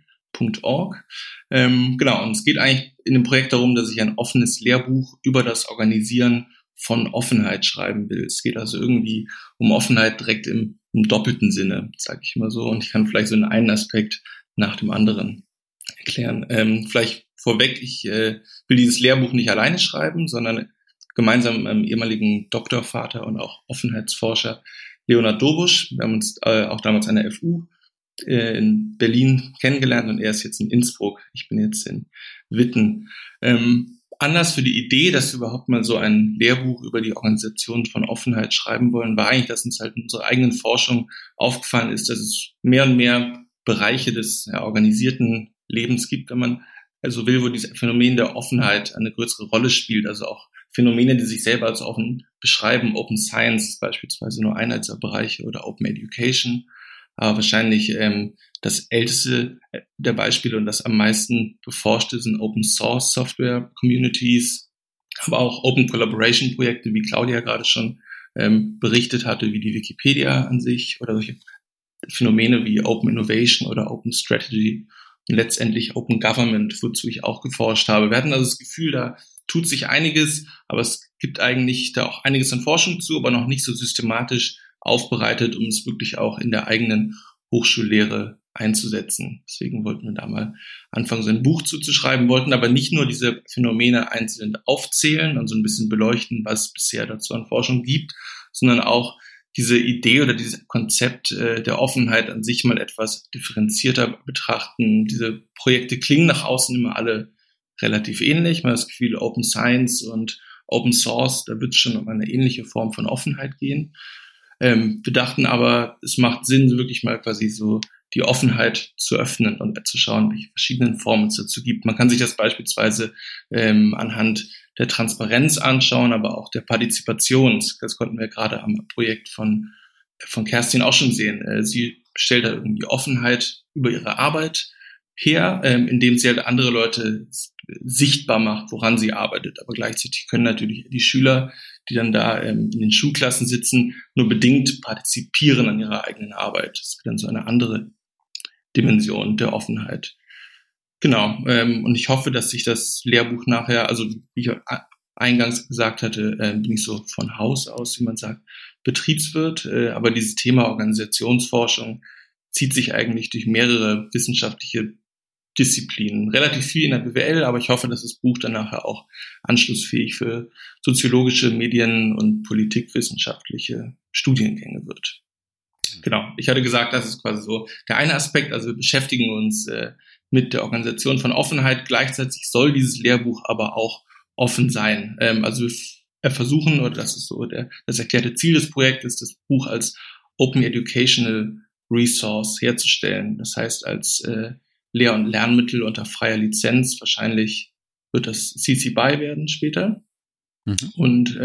Genau, und es geht eigentlich in dem Projekt darum, dass ich ein offenes Lehrbuch über das Organisieren von Offenheit schreiben will. Es geht also irgendwie um Offenheit direkt im doppelten Sinne, sage ich immer so. Und ich kann vielleicht so einen Aspekt nach dem anderen erklären. Vielleicht vorweg, ich will dieses Lehrbuch nicht alleine schreiben, sondern gemeinsam mit meinem ehemaligen Doktorvater und auch Offenheitsforscher Leonhard Dobusch. Wir haben uns auch damals an der FU in Berlin kennengelernt und er ist jetzt in Innsbruck. Ich bin jetzt in Witten. Anlass für die Idee, dass wir überhaupt mal so ein Lehrbuch über die Organisation von Offenheit schreiben wollen, war eigentlich, dass uns halt in unserer eigenen Forschung aufgefallen ist, dass es mehr und mehr Bereiche des organisierten Lebens gibt, wenn man also will, wo dieses Phänomen der Offenheit eine größere Rolle spielt, also auch Phänomene, die sich selber als offen beschreiben. Open Science ist beispielsweise nur einer dieser Bereiche oder Open Education. Aber wahrscheinlich das älteste der Beispiele und das am meisten beforschte sind Open Source Software Communities, aber auch Open Collaboration Projekte, wie Claudia gerade schon berichtet hatte, wie die Wikipedia an sich oder solche Phänomene wie Open Innovation oder Open Strategy und letztendlich Open Government, wozu ich auch geforscht habe. Wir hatten also das Gefühl, da tut sich einiges, aber es gibt eigentlich da auch einiges an Forschung zu, aber noch nicht so systematisch aufbereitet, um es wirklich auch in der eigenen Hochschullehre einzusetzen. Deswegen wollten wir da mal anfangen, so ein Buch zuzuschreiben, wollten aber nicht nur diese Phänomene einzeln aufzählen und so ein bisschen beleuchten, was es bisher dazu an Forschung gibt, sondern auch diese Idee oder dieses Konzept der Offenheit an sich mal etwas differenzierter betrachten. Diese Projekte klingen nach außen immer alle relativ ähnlich. Man hat das Gefühl, Open Science und Open Source, da wird es schon um eine ähnliche Form von Offenheit gehen. Wir dachten aber, es macht Sinn, wirklich mal quasi so die Offenheit zu öffnen und zu schauen, welche verschiedenen Formen es dazu gibt. Man kann sich das beispielsweise anhand der Transparenz anschauen, aber auch der Partizipation. Das konnten wir gerade am Projekt von Kerstin auch schon sehen. Sie stellt da irgendwie Offenheit über ihre Arbeit her, indem sie halt andere Leute sichtbar macht, woran sie arbeitet. Aber gleichzeitig können natürlich die Schüler, die dann da in den Schulklassen sitzen, nur bedingt partizipieren an ihrer eigenen Arbeit. Das wird dann so eine andere Dimension der Offenheit. Genau, und ich hoffe, dass sich das Lehrbuch nachher, also wie ich eingangs gesagt hatte, bin ich so von Haus aus, wie man sagt, Betriebswirt, aber dieses Thema Organisationsforschung zieht sich eigentlich durch mehrere wissenschaftliche Disziplinen. Relativ viel in der BWL, aber ich hoffe, dass das Buch dann nachher auch anschlussfähig für soziologische, Medien- und politikwissenschaftliche Studiengänge wird. Genau, ich hatte gesagt, das ist quasi so der eine Aspekt, also wir beschäftigen uns mit der Organisation von Offenheit. Gleichzeitig soll dieses Lehrbuch aber auch offen sein. Also wir versuchen, oder das ist so das erklärte Ziel des Projekts, das Buch als Open Educational Resource herzustellen. Das heißt, als Lehr- und Lernmittel unter freier Lizenz. Wahrscheinlich wird das CC BY werden später. Und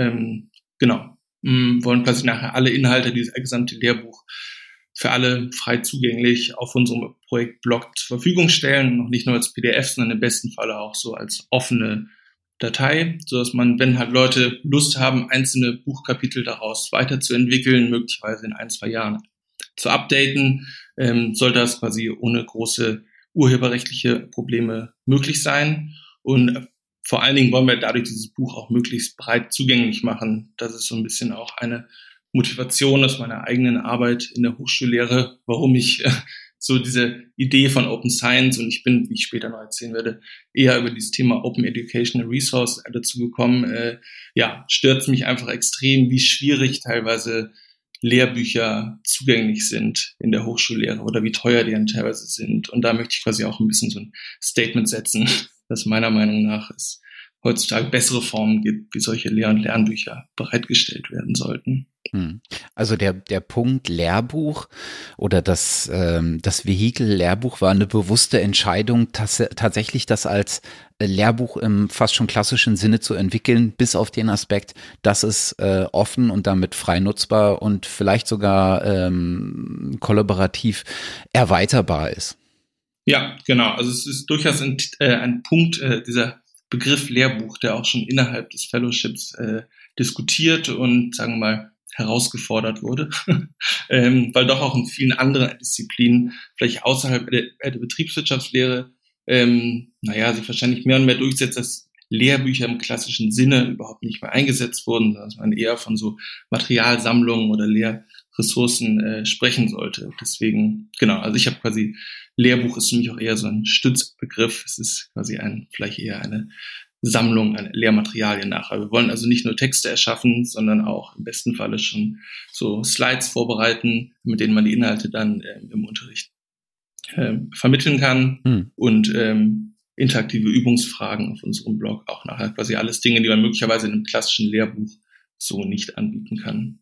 wollen quasi nachher alle Inhalte, dieses gesamte Lehrbuch für alle frei zugänglich auf unserem Projektblog zur Verfügung stellen. Noch nicht nur als PDF, sondern im besten Falle auch so als offene Datei, sodass man, wenn halt Leute Lust haben, einzelne Buchkapitel daraus weiterzuentwickeln, möglicherweise in 1-2 Jahren zu updaten, soll das quasi ohne große urheberrechtliche Probleme möglich sein. Und vor allen Dingen wollen wir dadurch dieses Buch auch möglichst breit zugänglich machen. Das ist so ein bisschen auch eine Motivation aus meiner eigenen Arbeit in der Hochschullehre, warum ich so diese Idee von Open Science, und ich bin, wie ich später noch erzählen werde, eher über dieses Thema Open Educational Resource dazu gekommen. Stört es mich einfach extrem, wie schwierig teilweise Lehrbücher zugänglich sind in der Hochschullehre oder wie teuer die dann teilweise sind. Und da möchte ich quasi auch ein bisschen so ein Statement setzen, dass meiner Meinung nach es heutzutage bessere Formen gibt, wie solche Lehr- und Lernbücher bereitgestellt werden sollten. Also der Punkt Lehrbuch oder das Vehikel Lehrbuch war eine bewusste Entscheidung, tatsächlich das als Lehrbuch im fast schon klassischen Sinne zu entwickeln, bis auf den Aspekt, dass es offen und damit frei nutzbar und vielleicht sogar kollaborativ erweiterbar ist. Ja, genau. Also es ist durchaus ein Punkt, dieser Begriff Lehrbuch, der auch schon innerhalb des Fellowships diskutiert und, sagen wir mal, herausgefordert wurde, weil doch auch in vielen anderen Disziplinen, vielleicht außerhalb der Betriebswirtschaftslehre, sich wahrscheinlich mehr und mehr durchsetzt, dass Lehrbücher im klassischen Sinne überhaupt nicht mehr eingesetzt wurden, sondern dass man eher von so Materialsammlungen oder Lehrressourcen sprechen sollte. Deswegen, also ich habe quasi, Lehrbuch ist für mich auch eher so ein Stützbegriff. Es ist quasi vielleicht eher eine Sammlung an Lehrmaterialien nach. Aber wir wollen also nicht nur Texte erschaffen, sondern auch im besten Falle schon so Slides vorbereiten, mit denen man die Inhalte dann im Unterricht vermitteln kann und interaktive Übungsfragen auf unserem Blog auch nachher, quasi alles Dinge, die man möglicherweise in einem klassischen Lehrbuch so nicht anbieten kann.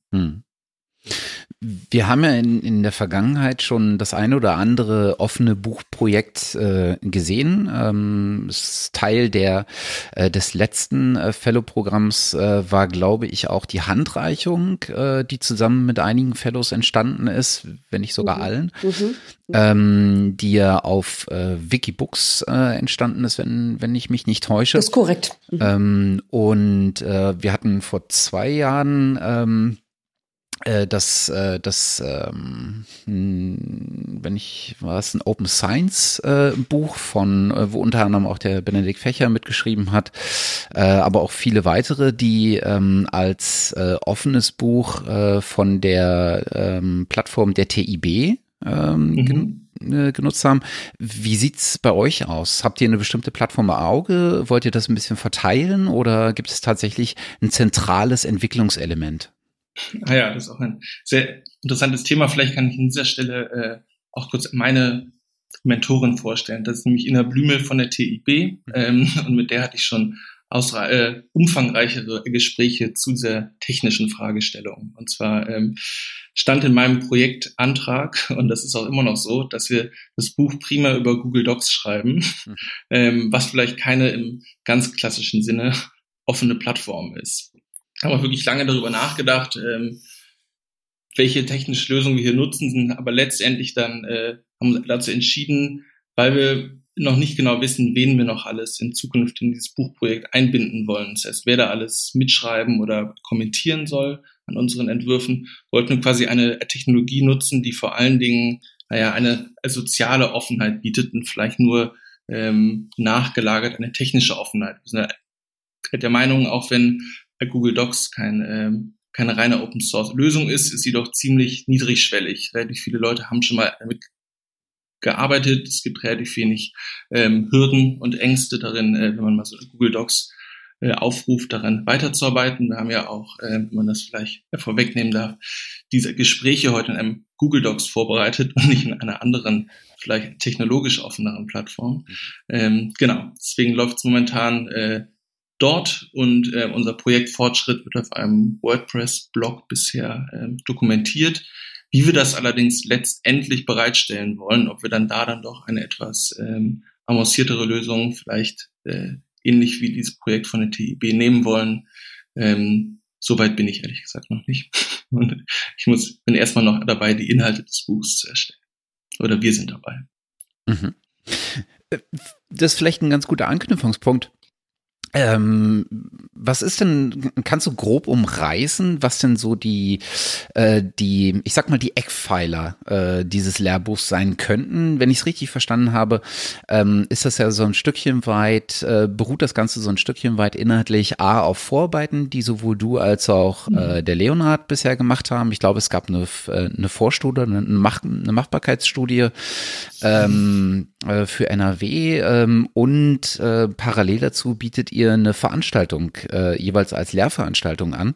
Wir haben ja in der Vergangenheit schon das eine oder andere offene Buchprojekt gesehen. Teil des letzten Fellow-Programms war, glaube ich, auch die Handreichung, die zusammen mit einigen Fellows entstanden ist, wenn nicht sogar allen, die ja auf Wikibooks entstanden ist, wenn ich mich nicht täusche. Das ist korrekt. Und wir hatten vor 2 Jahren ein Open Science Buch von, wo unter anderem auch der Benedikt Fächer mitgeschrieben hat, aber auch viele weitere, die als offenes Buch von der Plattform der TIB genutzt haben. Wie sieht's bei euch aus? Habt ihr eine bestimmte Plattform im Auge? Wollt ihr das ein bisschen verteilen oder gibt es tatsächlich ein zentrales Entwicklungselement? Ja, das ist auch ein sehr interessantes Thema. Vielleicht kann ich an dieser Stelle auch kurz meine Mentorin vorstellen. Das ist nämlich Ina Blümel von der TIB und mit der hatte ich schon umfangreichere Gespräche zu dieser technischen Fragestellung. Und zwar stand in meinem Projektantrag, und das ist auch immer noch so, dass wir das Buch primär über Google Docs schreiben, was vielleicht keine im ganz klassischen Sinne offene Plattform ist. Haben wir wirklich lange darüber nachgedacht, welche technische Lösung wir hier nutzen, sind aber letztendlich dann haben wir dazu entschieden, weil wir noch nicht genau wissen, wen wir noch alles in Zukunft in dieses Buchprojekt einbinden wollen. Das heißt, wer da alles mitschreiben oder kommentieren soll an unseren Entwürfen, wollten wir quasi eine Technologie nutzen, die vor allen Dingen eine soziale Offenheit bietet und vielleicht nur nachgelagert eine technische Offenheit. Wir sind der Meinung, auch wenn Google Docs keine reine Open-Source-Lösung ist sie doch ziemlich niedrigschwellig. Relativ viele Leute haben schon mal damit gearbeitet. Es gibt relativ wenig Hürden und Ängste darin, wenn man mal so Google Docs Aufruf daran weiterzuarbeiten. Wir haben ja auch, wenn man das vielleicht vorwegnehmen darf, diese Gespräche heute in einem Google Docs vorbereitet und nicht in einer anderen, vielleicht technologisch offeneren Plattform. Genau, deswegen läuft es momentan dort und unser Projektfortschritt wird auf einem WordPress-Blog bisher dokumentiert. Wie wir das allerdings letztendlich bereitstellen wollen, ob wir dann doch eine etwas avanciertere Lösung, vielleicht ähnlich wie dieses Projekt von der TIB nehmen wollen, soweit bin ich ehrlich gesagt noch nicht. Und bin erstmal noch dabei, die Inhalte des Buchs zu erstellen. Oder wir sind dabei. Mhm. Das ist vielleicht ein ganz guter Anknüpfungspunkt. Was ist denn, kannst du grob umreißen, was denn so die, ich sag mal, die Eckpfeiler dieses Lehrbuchs sein könnten? Wenn ich es richtig verstanden habe, ist das ja so ein Stückchen weit, beruht das Ganze so ein Stückchen weit inhaltlich auf Vorarbeiten, die sowohl du als auch der Leonhard bisher gemacht haben. Ich glaube, es gab eine Vorstudie, eine Machbarkeitsstudie für NRW und parallel dazu bietet ihr eine Veranstaltung jeweils als Lehrveranstaltung an.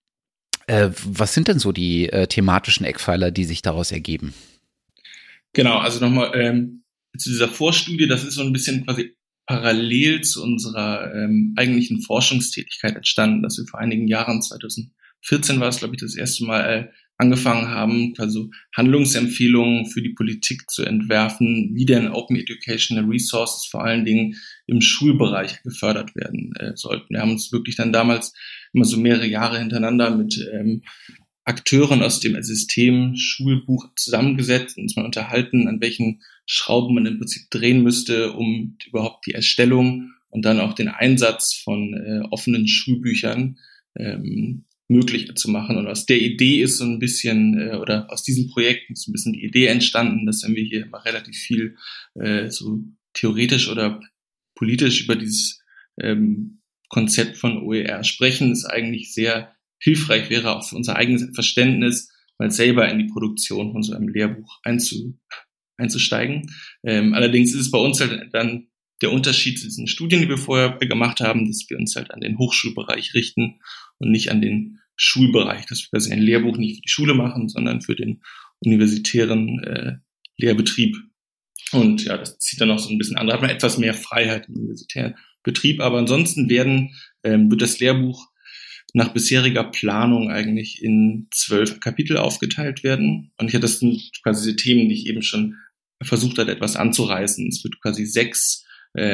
Was sind denn so die thematischen Eckpfeiler, die sich daraus ergeben? Genau, also nochmal zu dieser Vorstudie, das ist so ein bisschen quasi parallel zu unserer eigentlichen Forschungstätigkeit entstanden, dass wir vor einigen Jahren, 2014 war es, glaube ich, das erste Mal angefangen haben, also Handlungsempfehlungen für die Politik zu entwerfen, wie denn Open Educational Resources vor allen Dingen im Schulbereich gefördert werden sollten. Wir haben uns wirklich dann damals immer so mehrere Jahre hintereinander mit Akteuren aus dem System Schulbuch zusammengesetzt und uns mal unterhalten, an welchen Schrauben man im Prinzip drehen müsste, um überhaupt die Erstellung und dann auch den Einsatz von offenen Schulbüchern möglich zu machen. Und aus der Idee ist so ein bisschen, oder aus diesem Projekt ist ein bisschen die Idee entstanden, dass wenn wir hier mal relativ viel so theoretisch oder politisch über dieses Konzept von OER sprechen, es eigentlich sehr hilfreich wäre, auch für unser eigenes Verständnis, mal selber in die Produktion von so einem Lehrbuch einzusteigen. Allerdings ist es bei uns halt dann der Unterschied zu diesen Studien, die wir vorher gemacht haben, dass wir uns halt an den Hochschulbereich richten und nicht an den Schulbereich, dass wir quasi ein Lehrbuch nicht für die Schule machen, sondern für den universitären Lehrbetrieb. Und ja, das zieht dann auch so ein bisschen an, da hat man etwas mehr Freiheit im universitären Betrieb, aber ansonsten wird das Lehrbuch nach bisheriger Planung eigentlich in 12 Kapitel aufgeteilt werden. Und das sind quasi diese Themen, die ich eben schon versucht habe, etwas anzureißen. Es wird quasi 6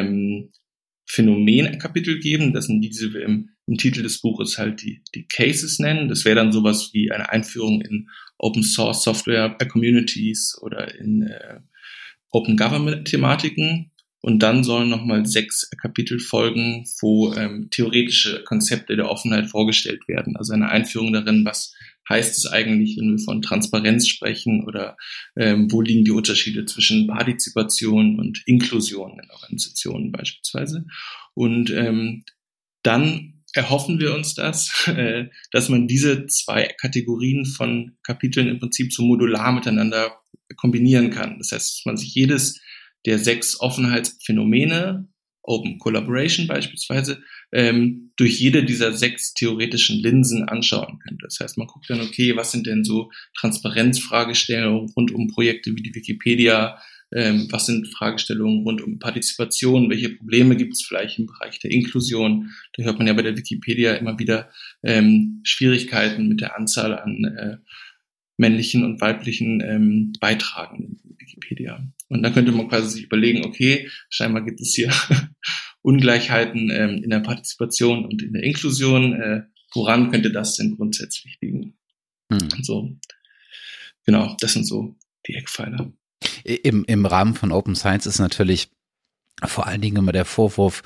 Phänomenkapitel geben. Das sind diese wir im Titel des Buches halt die Cases nennen. Das wäre dann sowas wie eine Einführung in Open Source Software Communities oder in Open Government Thematiken. Und dann sollen nochmal 6 Kapitel folgen, wo theoretische Konzepte der Offenheit vorgestellt werden. Also eine Einführung darin, was heißt es eigentlich, wenn wir von Transparenz sprechen oder wo liegen die Unterschiede zwischen Partizipation und Inklusion in Organisationen beispielsweise. Und dann erhoffen wir uns dass man diese 2 Kategorien von Kapiteln im Prinzip so modular miteinander kombinieren kann. Das heißt, dass man sich jedes der 6 Offenheitsphänomene, Open Collaboration beispielsweise, durch jede dieser 6 theoretischen Linsen anschauen könnte. Das heißt, man guckt dann, okay, was sind denn so Transparenzfragestellungen rund um Projekte wie die Wikipedia, was sind Fragestellungen rund um Partizipation, welche Probleme gibt es vielleicht im Bereich der Inklusion. Da hört man ja bei der Wikipedia immer wieder Schwierigkeiten mit der Anzahl an männlichen und weiblichen Beitragenden in Wikipedia. Und dann könnte man quasi sich überlegen, okay, scheinbar gibt es hier Ungleichheiten in der Partizipation und in der Inklusion. Woran könnte das denn grundsätzlich liegen? Und so, genau, das sind so die Eckpfeiler. Im Rahmen von Open Science ist natürlich vor allen Dingen immer der Vorwurf,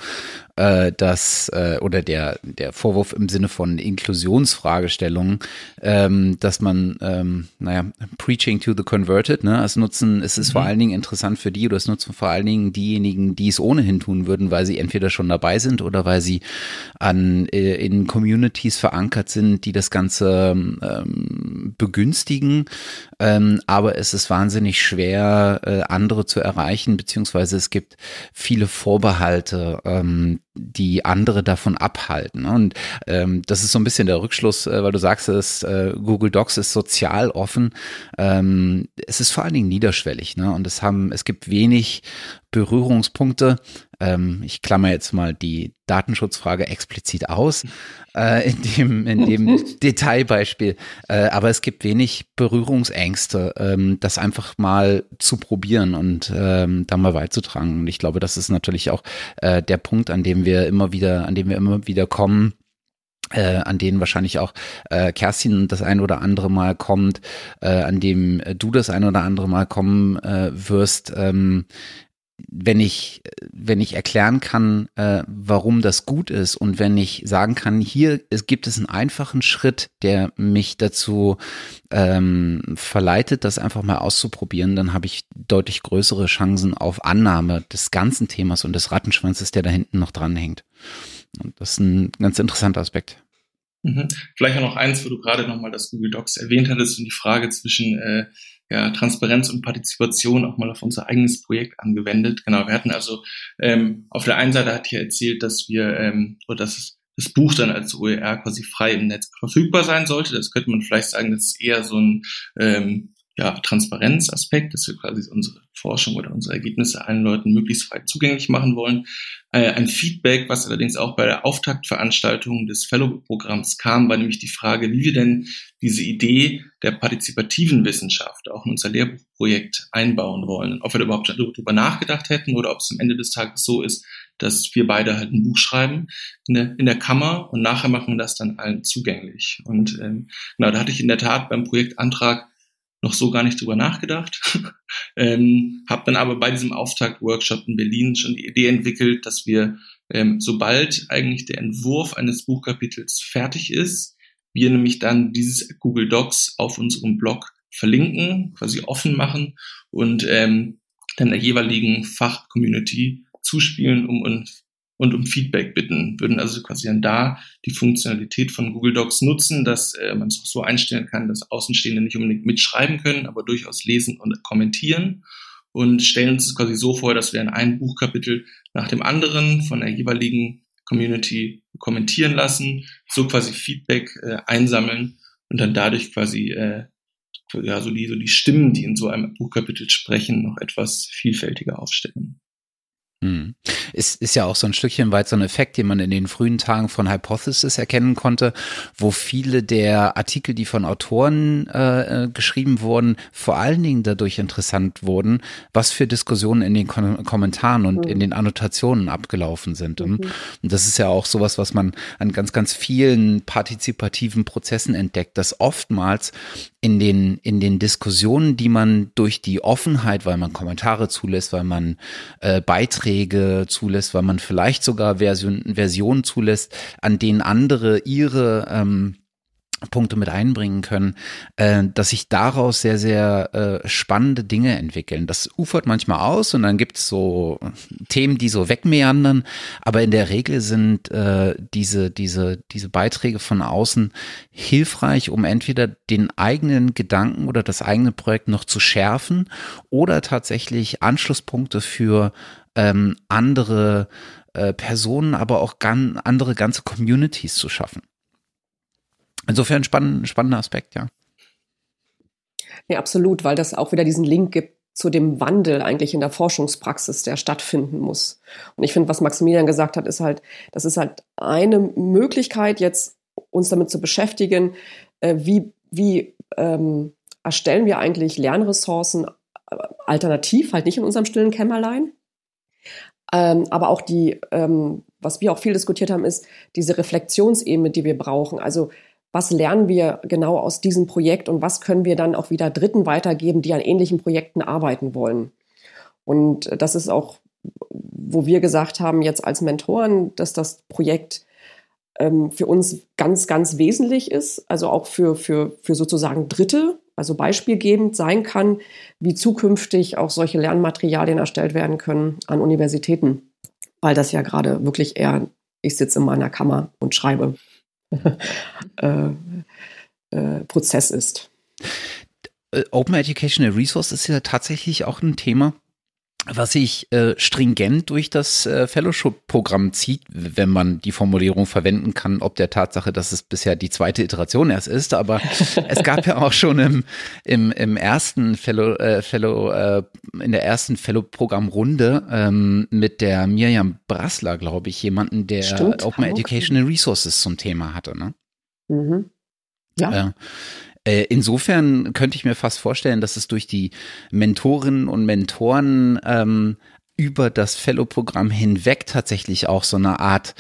oder der Vorwurf im Sinne von Inklusionsfragestellungen, dass man, preaching to the converted, ne, es ist vor allen Dingen interessant für die, oder es nutzen vor allen Dingen diejenigen, die es ohnehin tun würden, weil sie entweder schon dabei sind oder weil sie in Communities verankert sind, die das Ganze begünstigen, aber es ist wahnsinnig schwer, andere zu erreichen, beziehungsweise es gibt viele Vorbehalte, die andere davon abhalten. Und das ist so ein bisschen der Rückschluss, weil du sagst, Google Docs ist sozial offen. Es ist vor allen Dingen niederschwellig, ne? Und es gibt wenig Berührungspunkte. Ich klammer jetzt mal die Datenschutzfrage explizit aus, in dem Detailbeispiel. Aber es gibt wenig Berührungsängste, das einfach mal zu probieren und da mal beizutragen. Und ich glaube, das ist natürlich auch der Punkt, an dem wir immer wieder kommen, an denen wahrscheinlich auch Kerstin das ein oder andere Mal kommt, an dem du das ein oder andere Mal kommen wirst, wenn ich erklären kann, warum das gut ist und wenn ich sagen kann, gibt es einen einfachen Schritt, der mich dazu verleitet, das einfach mal auszuprobieren, dann habe ich deutlich größere Chancen auf Annahme des ganzen Themas und des Rattenschwanzes, der da hinten noch dranhängt. Und das ist ein ganz interessanter Aspekt. Vielleicht auch noch eins, wo du gerade nochmal das Google Docs erwähnt hattest und die Frage zwischen Transparenz und Partizipation auch mal auf unser eigenes Projekt angewendet. Genau, wir hatten also auf der einen Seite hatte ich ja erzählt, dass wir dass das Buch dann als OER quasi frei im Netz verfügbar sein sollte. Das könnte man vielleicht sagen, das ist eher so ein Transparenzaspekt, dass wir quasi unsere Forschung oder unsere Ergebnisse allen Leuten möglichst frei zugänglich machen wollen. Ein Feedback, was allerdings auch bei der Auftaktveranstaltung des Fellow-Programms kam, war nämlich die Frage, wie wir denn diese Idee der partizipativen Wissenschaft auch in unser Lehrbuchprojekt einbauen wollen. Ob wir da überhaupt darüber nachgedacht hätten oder ob es am Ende des Tages so ist, dass wir beide halt ein Buch schreiben in der Kammer und nachher machen wir das dann allen zugänglich. Und da hatte ich in der Tat beim Projektantrag noch so gar nicht drüber nachgedacht. Habe dann aber bei diesem Auftakt-Workshop in Berlin schon die Idee entwickelt, dass wir, sobald eigentlich der Entwurf eines Buchkapitels fertig ist, wir nämlich dann dieses Google Docs auf unserem Blog verlinken, quasi offen machen und dann der jeweiligen Fachcommunity zuspielen und um Feedback bitten. Würden also quasi dann da die Funktionalität von Google Docs nutzen, dass man es auch so einstellen kann, dass Außenstehende nicht unbedingt mitschreiben können, aber durchaus lesen und kommentieren und stellen uns quasi so vor, dass wir in ein Buchkapitel nach dem anderen von der jeweiligen Community kommentieren lassen, so quasi Feedback einsammeln und dann dadurch quasi so die Stimmen, die in so einem Buchkapitel sprechen, noch etwas vielfältiger aufstellen. Ist ja auch so ein Stückchen weit so ein Effekt, den man in den frühen Tagen von Hypothesis erkennen konnte, wo viele der Artikel, die von Autoren geschrieben wurden, vor allen Dingen dadurch interessant wurden, was für Diskussionen in den Kommentaren und in den Annotationen abgelaufen sind. Und das ist ja auch sowas, was man an ganz, ganz vielen partizipativen Prozessen entdeckt, dass oftmals in den Diskussionen, die man durch die Offenheit, weil man Kommentare zulässt, weil man Beiträge zulässt, weil man vielleicht sogar Versionen zulässt, an denen andere ihre Punkte mit einbringen können, dass sich daraus sehr, sehr spannende Dinge entwickeln. Das ufert manchmal aus und dann gibt es so Themen, die so wegmeandern, aber in der Regel sind diese Beiträge von außen hilfreich, um entweder den eigenen Gedanken oder das eigene Projekt noch zu schärfen oder tatsächlich Anschlusspunkte für andere Personen, aber auch andere ganze Communities zu schaffen. Insofern spannender Aspekt, ja. Ja, absolut, weil das auch wieder diesen Link gibt zu dem Wandel eigentlich in der Forschungspraxis, der stattfinden muss. Und ich finde, was Maximilian gesagt hat, das ist halt eine Möglichkeit, jetzt uns damit zu beschäftigen, wie erstellen wir eigentlich Lernressourcen alternativ, halt nicht in unserem stillen Kämmerlein. Aber auch was wir auch viel diskutiert haben, ist diese Reflexionsebene, die wir brauchen. Also was lernen wir genau aus diesem Projekt und was können wir dann auch wieder Dritten weitergeben, die an ähnlichen Projekten arbeiten wollen. Und das ist auch, wo wir gesagt haben, jetzt als Mentoren, dass das Projekt für uns ganz, ganz wesentlich ist, also auch für sozusagen Dritte, also beispielgebend sein kann, wie zukünftig auch solche Lernmaterialien erstellt werden können an Universitäten, weil das ja gerade wirklich eher, ich sitze in meiner Kammer und schreibe, Prozess ist. Open Educational Resource ist ja tatsächlich auch ein Thema, was sich stringent durch das Fellowship-Programm zieht, wenn man die Formulierung verwenden kann, ob der Tatsache, dass es bisher die zweite Iteration erst ist. Aber es gab ja auch schon im ersten in der ersten Fellow-Programm-Runde mit der Mirjam Brassler, glaube ich, jemanden, der Stimmt, Open Educational Resources zum Thema hatte, ne? Mhm. Ja. Insofern könnte ich mir fast vorstellen, dass es durch die Mentorinnen und Mentoren über das Fellow-Programm hinweg tatsächlich auch so eine Art,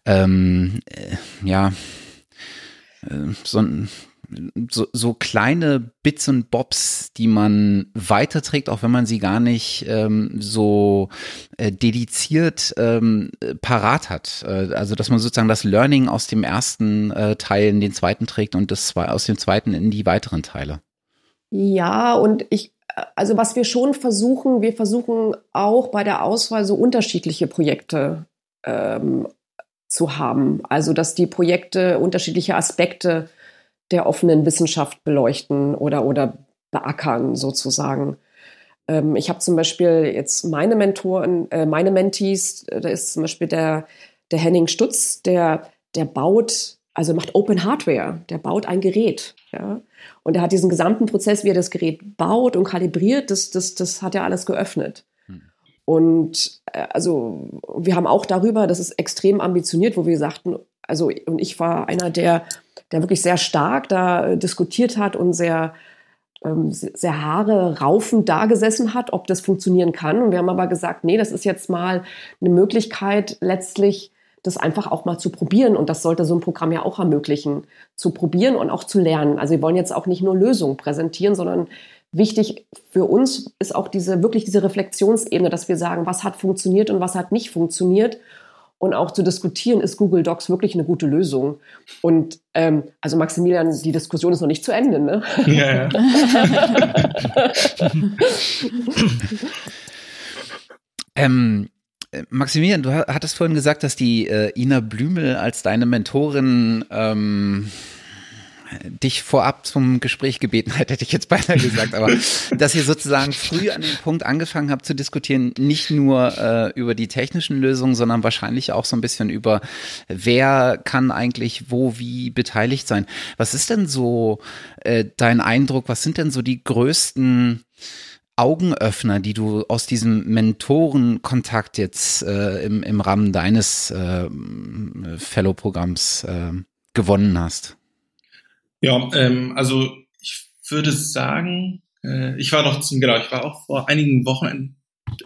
so kleine Bits und Bobs, die man weiterträgt, auch wenn man sie gar nicht so dediziert parat hat. Also dass man sozusagen das Learning aus dem ersten Teil in den zweiten trägt und das aus dem zweiten in die weiteren Teile. Ja, und also was wir schon versuchen, wir versuchen auch bei der Auswahl so unterschiedliche Projekte zu haben. Also dass die Projekte unterschiedliche Aspekte der offenen Wissenschaft beleuchten oder beackern sozusagen. Ich habe zum Beispiel jetzt meine Mentees, da ist zum Beispiel der Henning Stutz, der baut, also macht Open Hardware, der baut ein Gerät, ja. Und er hat diesen gesamten Prozess, wie er das Gerät baut und kalibriert, das hat er alles geöffnet. Und also wir haben auch darüber, das ist extrem ambitioniert, wo wir sagten, also und ich war einer, der wirklich sehr stark da diskutiert hat und sehr Haare raufend da gesessen hat, ob das funktionieren kann. Und wir haben aber gesagt, nee, das ist jetzt mal eine Möglichkeit, letztlich das einfach auch mal zu probieren. Und das sollte so ein Programm ja auch ermöglichen, zu probieren und auch zu lernen. Also wir wollen jetzt auch nicht nur Lösungen präsentieren, sondern wichtig für uns ist auch diese Reflexionsebene, dass wir sagen, was hat funktioniert und was hat nicht funktioniert. Und auch zu diskutieren, ist Google Docs wirklich eine gute Lösung? Und also Maximilian, die Diskussion ist noch nicht zu Ende, ne? Ja. Maximilian, du hattest vorhin gesagt, dass die Ina Blümel als deine Mentorin dich vorab zum Gespräch gebeten hat, hätte ich jetzt beinahe gesagt, aber dass ihr sozusagen früh an dem Punkt angefangen habt zu diskutieren, nicht nur über die technischen Lösungen, sondern wahrscheinlich auch so ein bisschen über, wer kann eigentlich wo wie beteiligt sein. Was ist denn so dein Eindruck, was sind denn so die größten Augenöffner, die du aus diesem Mentorenkontakt jetzt im Rahmen deines Fellow-Programms gewonnen hast? Ja, also ich würde sagen, ich war auch vor einigen Wochen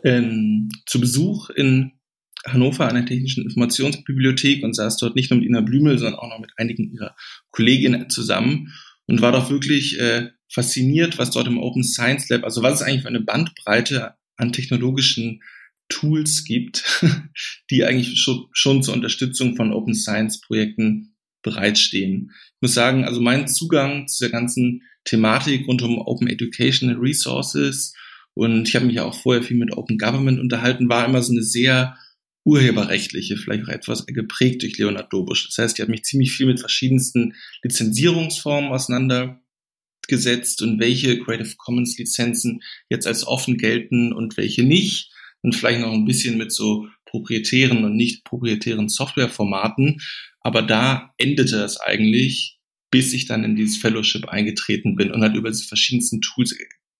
zu Besuch in Hannover an der Technischen Informationsbibliothek und saß dort nicht nur mit Ina Blümel, sondern auch noch mit einigen ihrer Kolleginnen zusammen und war doch wirklich fasziniert, was dort im Open Science Lab, also was es eigentlich für eine Bandbreite an technologischen Tools gibt, die eigentlich schon zur Unterstützung von Open Science Projekten bereitstehen. Ich muss sagen, also mein Zugang zu der ganzen Thematik rund um Open Educational Resources, und ich habe mich ja auch vorher viel mit Open Government unterhalten, war immer so eine sehr urheberrechtliche, vielleicht auch etwas geprägt durch Leonhard Dobusch. Das heißt, ich habe mich ziemlich viel mit verschiedensten Lizenzierungsformen auseinandergesetzt und welche Creative Commons Lizenzen jetzt als offen gelten und welche nicht. Und vielleicht noch ein bisschen mit so proprietären und nicht proprietären Softwareformaten. Aber da endete es eigentlich, bis ich dann in dieses Fellowship eingetreten bin und halt über die verschiedensten Tools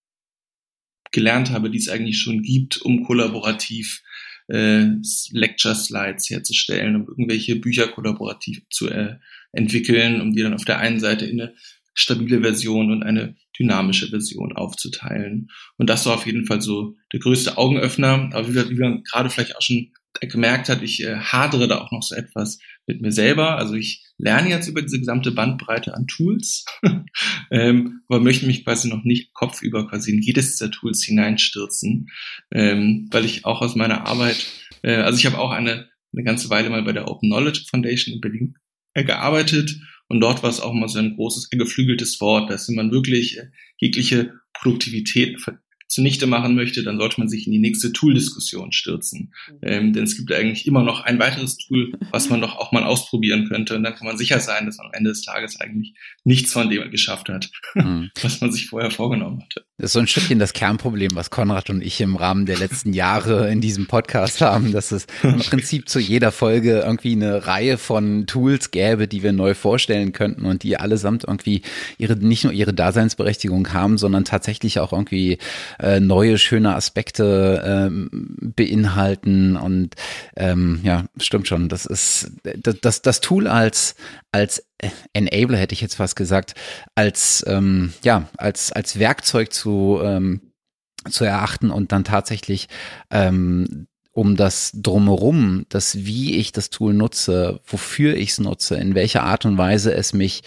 gelernt habe, die es eigentlich schon gibt, um kollaborativ Lecture-Slides herzustellen, um irgendwelche Bücher kollaborativ zu entwickeln, um die dann auf der einen Seite in eine stabile Version und eine dynamische Version aufzuteilen. Und das war auf jeden Fall so der größte Augenöffner. Aber wie man gerade vielleicht auch schon gemerkt hat, ich hadere da auch noch so etwas mit mir selber. Also ich lerne jetzt über diese gesamte Bandbreite an Tools, aber möchte mich quasi noch nicht kopfüber quasi in jedes dieser Tools hineinstürzen, weil ich auch aus meiner Arbeit, also ich habe auch eine ganze Weile mal bei der Open Knowledge Foundation in Berlin gearbeitet. Und dort war es auch mal so ein großes, geflügeltes Wort, dass man wirklich jegliche Produktivität zunichte machen möchte, dann sollte man sich in die nächste Tool-Diskussion stürzen. Denn es gibt eigentlich immer noch ein weiteres Tool, was man doch auch mal ausprobieren könnte. Und dann kann man sicher sein, dass man am Ende des Tages eigentlich nichts von dem geschafft hat, was man sich vorher vorgenommen hatte. Das ist so ein Stückchen das Kernproblem, was Konrad und ich im Rahmen der letzten Jahre in diesem Podcast haben, dass es im Prinzip zu jeder Folge irgendwie eine Reihe von Tools gäbe, die wir neu vorstellen könnten und die allesamt irgendwie nicht nur ihre Daseinsberechtigung haben, sondern tatsächlich auch irgendwie neue, schöne Aspekte beinhalten. Und ja, stimmt schon. Das ist das Tool als Enabler, hätte ich jetzt fast gesagt, als Werkzeug zu erachten und dann tatsächlich um das Drumherum, das wie ich das Tool nutze, wofür ich es nutze, in welcher Art und Weise es mich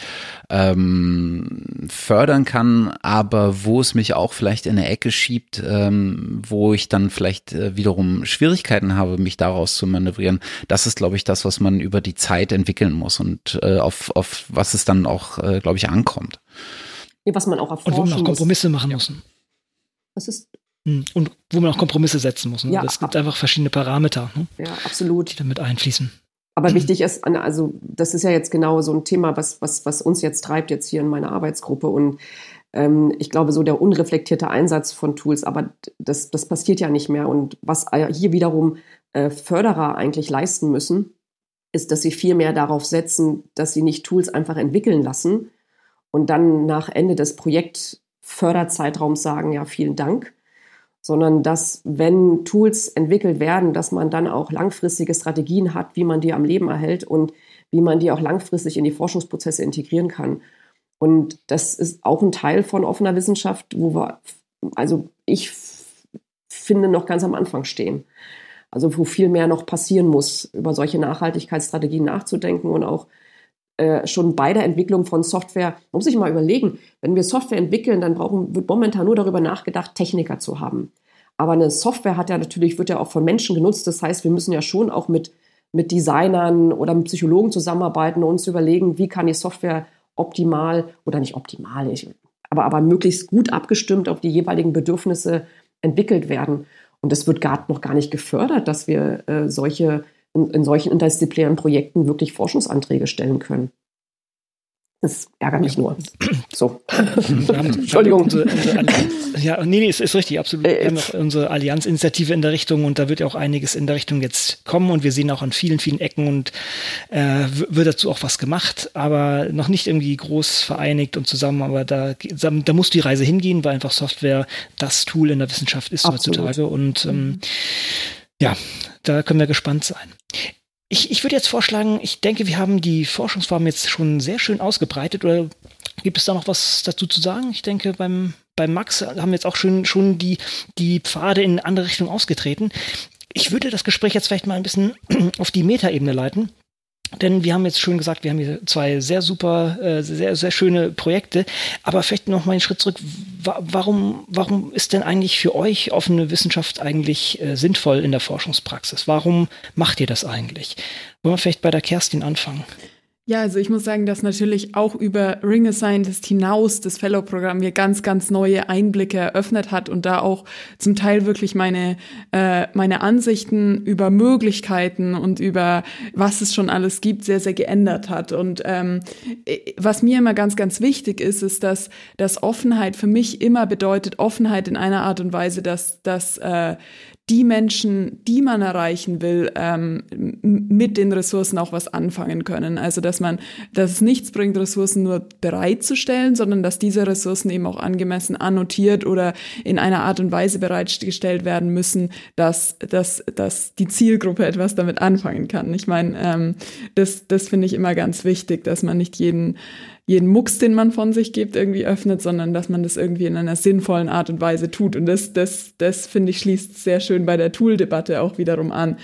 fördern kann, aber wo es mich auch vielleicht in eine Ecke schiebt, wo ich dann vielleicht wiederum Schwierigkeiten habe, mich daraus zu manövrieren. Das ist, glaube ich, das, was man über die Zeit entwickeln muss und auf was es dann auch, glaube ich, ankommt. Ja, was man auch erforschen und wo man auch Kompromisse muss. machen muss. Das ist und wo man auch Kompromisse setzen muss. Ne? Ja, es gibt einfach verschiedene Parameter, ne? Ja, absolut, die damit einfließen. Aber wichtig ist, also das ist ja jetzt genau so ein Thema, was uns jetzt treibt, jetzt hier in meiner Arbeitsgruppe. Und ich glaube, so der unreflektierte Einsatz von Tools, aber das passiert ja nicht mehr. Und was hier wiederum Förderer eigentlich leisten müssen, ist, dass sie viel mehr darauf setzen, dass sie nicht Tools einfach entwickeln lassen und dann nach Ende des Projektförderzeitraums sagen, ja, vielen Dank, sondern dass, wenn Tools entwickelt werden, dass man dann auch langfristige Strategien hat, wie man die am Leben erhält und wie man die auch langfristig in die Forschungsprozesse integrieren kann. Und das ist auch ein Teil von offener Wissenschaft, wo wir, also ich finde, noch ganz am Anfang stehen. Also wo viel mehr noch passieren muss, über solche Nachhaltigkeitsstrategien nachzudenken und auch schon bei der Entwicklung von Software, man muss sich mal überlegen, wenn wir Software entwickeln, dann wird momentan nur darüber nachgedacht, Techniker zu haben. Aber eine Software wird ja auch von Menschen genutzt. Das heißt, wir müssen ja schon auch mit Designern oder mit Psychologen zusammenarbeiten und uns überlegen, wie kann die Software optimal oder nicht optimal, aber möglichst gut abgestimmt auf die jeweiligen Bedürfnisse entwickelt werden. Und das wird noch gar nicht gefördert, dass wir in solchen interdisziplinären Projekten wirklich Forschungsanträge stellen können. Das ärgert mich nur. So. Entschuldigung. Nee, es ist richtig, absolut. Wir haben noch unsere Allianz-Initiative in der Richtung und da wird ja auch einiges in der Richtung jetzt kommen und wir sehen auch an vielen, vielen Ecken und wird dazu auch was gemacht, aber noch nicht irgendwie groß vereinigt und zusammen, aber da muss die Reise hingehen, weil einfach Software das Tool in der Wissenschaft ist heutzutage und ja, da können wir gespannt sein. Ich würde jetzt vorschlagen, ich denke, wir haben die Forschungsformen jetzt schon sehr schön ausgebreitet. Oder gibt es da noch was dazu zu sagen? Ich denke, beim Max haben wir jetzt auch schon die Pfade in eine andere Richtung ausgetreten. Ich würde das Gespräch jetzt vielleicht mal ein bisschen auf die Metaebene leiten. Denn wir haben jetzt schon gesagt, wir haben hier zwei sehr super, sehr, sehr schöne Projekte. Aber vielleicht noch mal einen Schritt zurück. Warum ist denn eigentlich für euch offene Wissenschaft eigentlich sinnvoll in der Forschungspraxis? Warum macht ihr das eigentlich? Wollen wir vielleicht bei der Kerstin anfangen? Ja, also ich muss sagen, dass natürlich auch über Ring a Scientist hinaus das Fellow-Programm mir ganz, ganz neue Einblicke eröffnet hat und da auch zum Teil wirklich meine Ansichten über Möglichkeiten und über was es schon alles gibt, sehr, sehr geändert hat. Und was mir immer ganz, ganz wichtig ist, dass Offenheit für mich immer bedeutet, Offenheit in einer Art und Weise, dass die Menschen, die man erreichen will, mit den Ressourcen auch was anfangen können. Also dass es nichts bringt, Ressourcen nur bereitzustellen, sondern dass diese Ressourcen eben auch angemessen annotiert oder in einer Art und Weise bereitgestellt werden müssen, dass die Zielgruppe etwas damit anfangen kann. Ich meine, das finde ich immer ganz wichtig, dass man nicht jeden Mucks, den man von sich gibt, irgendwie öffnet, sondern dass man das irgendwie in einer sinnvollen Art und Weise tut. Und das finde ich, schließt sehr schön bei der Tool-Debatte auch wiederum an.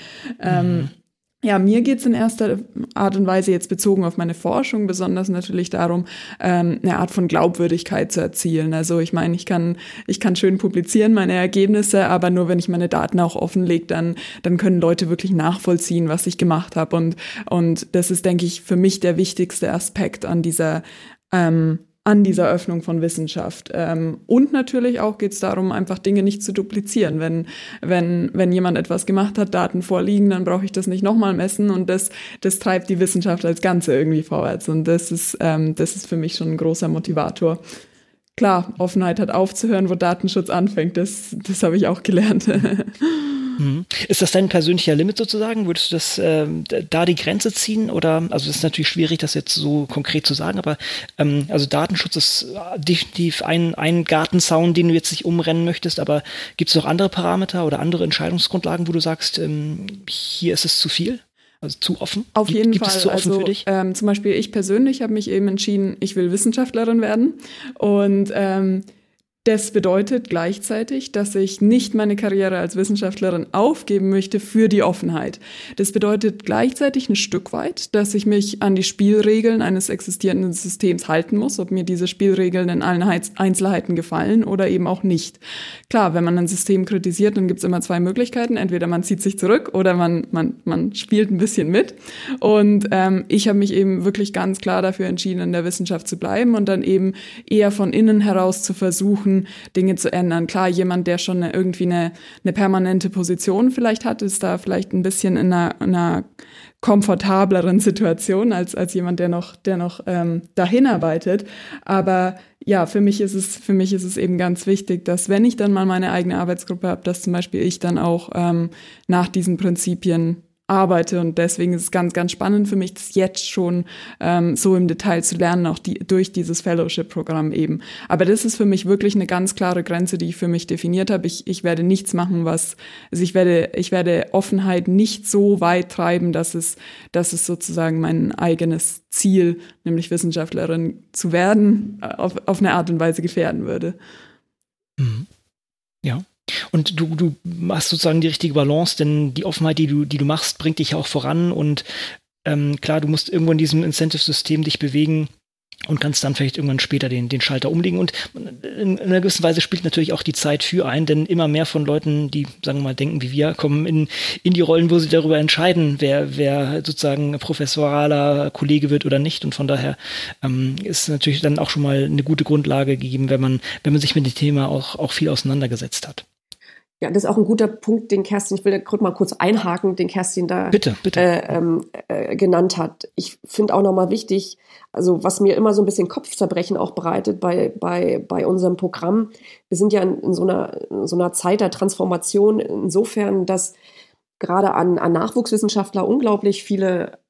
Ja, mir geht's in erster Art und Weise jetzt bezogen auf meine Forschung besonders natürlich darum, eine Art von Glaubwürdigkeit zu erzielen. Also ich meine, ich kann schön publizieren, meine Ergebnisse, aber nur wenn ich meine Daten auch offenlege, dann können Leute wirklich nachvollziehen, was ich gemacht habe. Und das ist, denke ich, für mich der wichtigste Aspekt an dieser an dieser Öffnung von Wissenschaft. Und natürlich auch geht es darum, einfach Dinge nicht zu duplizieren. Wenn jemand etwas gemacht hat, Daten vorliegen, dann brauche ich das nicht nochmal messen und das treibt die Wissenschaft als Ganze irgendwie vorwärts. Und das ist für mich schon ein großer Motivator. Klar, Offenheit hat aufzuhören, wo Datenschutz anfängt. Das habe ich auch gelernt. Ist das dein persönlicher Limit sozusagen? Würdest du das da die Grenze ziehen? Oder, also das ist natürlich schwierig, das jetzt so konkret zu sagen, aber also Datenschutz ist definitiv ein Gartenzaun, den du jetzt nicht umrennen möchtest, aber gibt es noch andere Parameter oder andere Entscheidungsgrundlagen, wo du sagst, hier ist es zu viel? Also zu offen? Auf jeden Gibt Fall. Es zu offen für dich? Zum Beispiel ich persönlich habe mich eben entschieden, ich will Wissenschaftlerin werden. Und das bedeutet gleichzeitig, dass ich nicht meine Karriere als Wissenschaftlerin aufgeben möchte für die Offenheit. Das bedeutet gleichzeitig ein Stück weit, dass ich mich an die Spielregeln eines existierenden Systems halten muss, ob mir diese Spielregeln in allen Einzelheiten gefallen oder eben auch nicht. Klar, wenn man ein System kritisiert, dann gibt es immer zwei Möglichkeiten. Entweder man zieht sich zurück oder man spielt ein bisschen mit. Und ich habe mich eben wirklich ganz klar dafür entschieden, in der Wissenschaft zu bleiben und dann eben eher von innen heraus zu versuchen, Dinge zu ändern. Klar, jemand, der schon irgendwie eine permanente Position vielleicht hat, ist da vielleicht ein bisschen in einer komfortableren Situation als jemand, der noch dahin arbeitet. Aber ja, für mich ist es eben ganz wichtig, dass wenn ich dann mal meine eigene Arbeitsgruppe habe, dass zum Beispiel ich dann auch nach diesen Prinzipien arbeite, und deswegen ist es ganz, ganz spannend für mich, das jetzt schon so im Detail zu lernen, auch durch dieses Fellowship-Programm eben. Aber das ist für mich wirklich eine ganz klare Grenze, die ich für mich definiert habe. Ich werde nichts machen, ich werde Offenheit nicht so weit treiben, dass es sozusagen mein eigenes Ziel, nämlich Wissenschaftlerin zu werden, auf eine Art und Weise gefährden würde. Ja. Und du machst sozusagen die richtige Balance, denn die Offenheit, die du machst, bringt dich ja auch voran und klar, du musst irgendwo in diesem Incentive-System dich bewegen und kannst dann vielleicht irgendwann später den Schalter umlegen. Und in einer gewissen Weise spielt natürlich auch die Zeit für ein, denn immer mehr von Leuten, die, sagen wir mal, denken wie wir, kommen in die Rollen, wo sie darüber entscheiden, wer sozusagen professoraler Kollege wird oder nicht. Und von daher ist natürlich dann auch schon mal eine gute Grundlage gegeben, wenn man sich mit dem Thema auch viel auseinandergesetzt hat. Ja, das ist auch ein guter Punkt, den Kerstin, ich will da mal kurz einhaken, den Kerstin da bitte. Genannt hat. Ich finde auch nochmal wichtig, also was mir immer so ein bisschen Kopfzerbrechen auch bereitet bei unserem Programm, wir sind ja in so einer Zeit der Transformation insofern, dass gerade an Nachwuchswissenschaftler unglaublich viele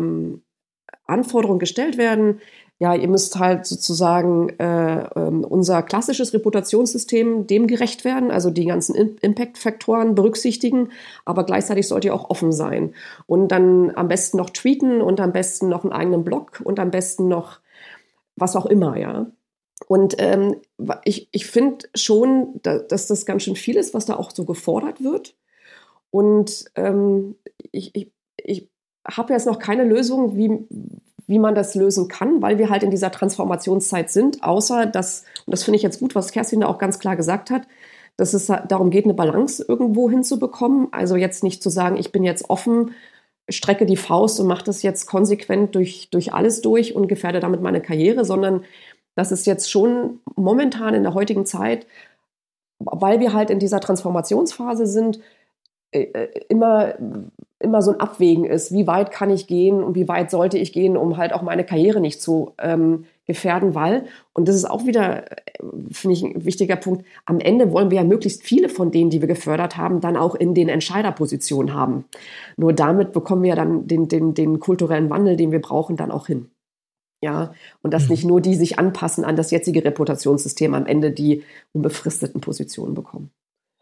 Anforderungen gestellt werden. Ja, ihr müsst halt sozusagen unser klassisches Reputationssystem dem gerecht werden, also die ganzen Impact-Faktoren berücksichtigen, aber gleichzeitig sollt ihr auch offen sein. Und dann am besten noch tweeten und am besten noch einen eigenen Blog und am besten noch was auch immer, ja. Und ich finde schon, dass das ganz schön viel ist, was da auch so gefordert wird. Und ich habe jetzt noch keine Lösung, wie man das lösen kann, weil wir halt in dieser Transformationszeit sind, außer dass, und das finde ich jetzt gut, was Kerstin da auch ganz klar gesagt hat, dass es darum geht, eine Balance irgendwo hinzubekommen. Also jetzt nicht zu sagen, ich bin jetzt offen, strecke die Faust und mache das jetzt konsequent durch alles durch und gefährde damit meine Karriere, sondern das ist jetzt schon momentan in der heutigen Zeit, weil wir halt in dieser Transformationsphase sind, immer so ein Abwägen ist, wie weit kann ich gehen und wie weit sollte ich gehen, um halt auch meine Karriere nicht zu gefährden, weil, und das ist auch wieder, finde ich, ein wichtiger Punkt, am Ende wollen wir ja möglichst viele von denen, die wir gefördert haben, dann auch in den Entscheiderpositionen haben. Nur damit bekommen wir dann den kulturellen Wandel, den wir brauchen, dann auch hin. Ja, und dass nicht nur die sich anpassen an das jetzige Reputationssystem, am Ende die unbefristeten Positionen bekommen.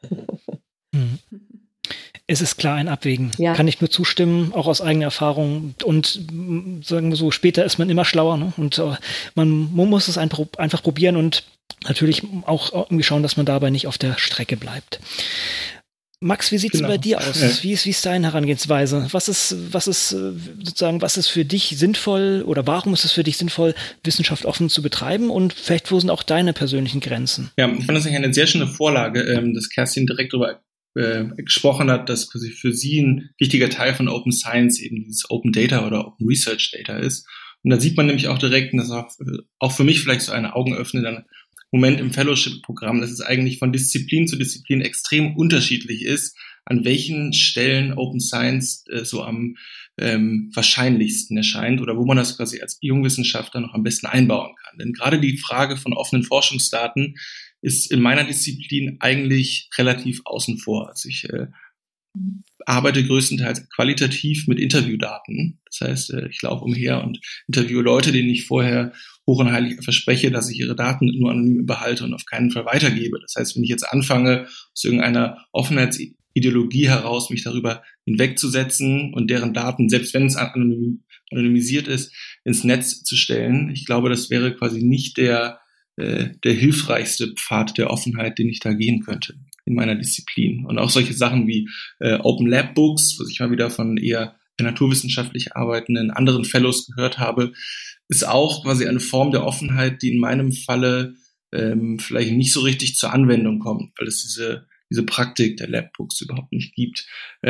Es ist klar ein Abwägen. Ja. Kann ich nur zustimmen, auch aus eigener Erfahrung. Und sagen wir so, später ist man immer schlauer. Ne? Und man muss es einfach probieren und natürlich auch irgendwie schauen, dass man dabei nicht auf der Strecke bleibt. Max, wie sieht es bei dir aus? Ja. Wie ist deine Herangehensweise? Was ist für dich sinnvoll oder warum ist es für dich sinnvoll, Wissenschaft offen zu betreiben? Und vielleicht, wo sind auch deine persönlichen Grenzen? Ja, ich fand das eigentlich eine sehr schöne Vorlage, dass Kerstin direkt darüber gesprochen hat, dass quasi für sie ein wichtiger Teil von Open Science eben dieses Open Data oder Open Research Data ist. Und da sieht man nämlich auch direkt, und das ist auch für mich vielleicht so eine augenöffnende Moment im Fellowship-Programm, dass es eigentlich von Disziplin zu Disziplin extrem unterschiedlich ist, an welchen Stellen Open Science so am wahrscheinlichsten erscheint oder wo man das quasi als Jungwissenschaftler noch am besten einbauen kann. Denn gerade die Frage von offenen Forschungsdaten ist in meiner Disziplin eigentlich relativ außen vor. Also ich arbeite größtenteils qualitativ mit Interviewdaten. Das heißt, ich laufe umher und interviewe Leute, denen ich vorher hoch und heilig verspreche, dass ich ihre Daten nur anonym behalte und auf keinen Fall weitergebe. Das heißt, wenn ich jetzt anfange, aus irgendeiner Offenheitsideologie heraus mich darüber hinwegzusetzen und deren Daten, selbst wenn es anonymisiert ist, ins Netz zu stellen, ich glaube, das wäre quasi nicht der hilfreichste Pfad der Offenheit, den ich da gehen könnte in meiner Disziplin. Und auch solche Sachen wie Open Lab Books, was ich mal wieder von eher naturwissenschaftlich arbeitenden anderen Fellows gehört habe, ist auch quasi eine Form der Offenheit, die in meinem Falle vielleicht nicht so richtig zur Anwendung kommt, weil es diese Praktik der Labbooks überhaupt nicht gibt.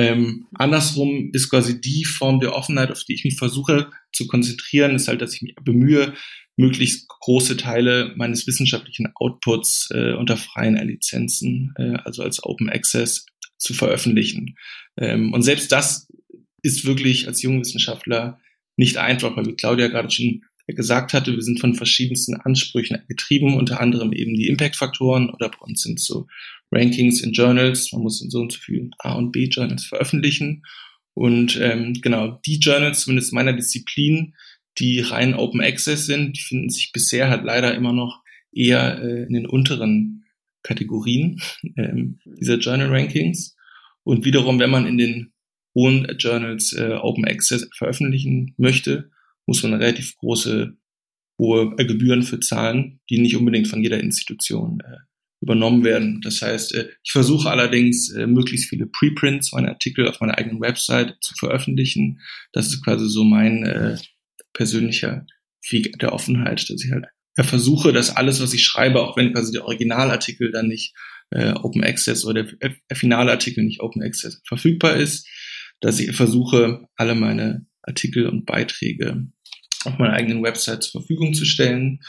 Andersrum ist quasi die Form der Offenheit, auf die ich mich versuche zu konzentrieren, ist halt, dass ich mich bemühe, möglichst große Teile meines wissenschaftlichen Outputs unter freien Lizenzen, also als Open Access, zu veröffentlichen. Und selbst das ist wirklich als Jungwissenschaftler nicht einfach, weil wie Claudia gerade schon gesagt hatte, wir sind von verschiedensten Ansprüchen getrieben, unter anderem eben die Impact-Faktoren oder bei uns sind so Rankings in Journals, man muss in so und so vielen A- und B-Journals veröffentlichen und genau, die Journals, zumindest meiner Disziplin, die rein Open Access sind, die finden sich bisher halt leider immer noch eher in den unteren Kategorien dieser Journal Rankings und wiederum, wenn man in den hohen Journals Open Access veröffentlichen möchte, muss man relativ hohe Gebühren für zahlen, die nicht unbedingt von jeder Institution übernommen werden. Das heißt, ich versuche allerdings, möglichst viele Preprints meiner Artikel auf meiner eigenen Website zu veröffentlichen. Das ist quasi so mein persönlicher Weg der Offenheit, dass ich halt versuche, dass alles, was ich schreibe, auch wenn quasi der Originalartikel dann nicht Open Access oder der finale Artikel nicht Open Access verfügbar ist, dass ich versuche, alle meine Artikel und Beiträge auf meiner eigenen Website zur Verfügung zu stellen.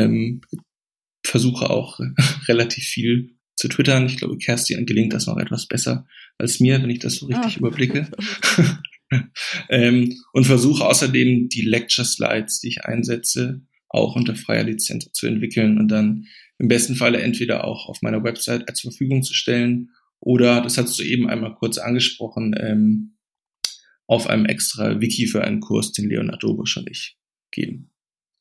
Versuche auch relativ viel zu twittern. Ich glaube, Kerstin gelingt das noch etwas besser als mir, wenn ich das so richtig überblicke. Und versuche außerdem die Lecture-Slides, die ich einsetze, auch unter freier Lizenz zu entwickeln und dann im besten Falle entweder auch auf meiner Website zur Verfügung zu stellen oder, das hast du eben einmal kurz angesprochen, auf einem extra Wiki für einen Kurs, den Leonhard Dobusch und ich geben.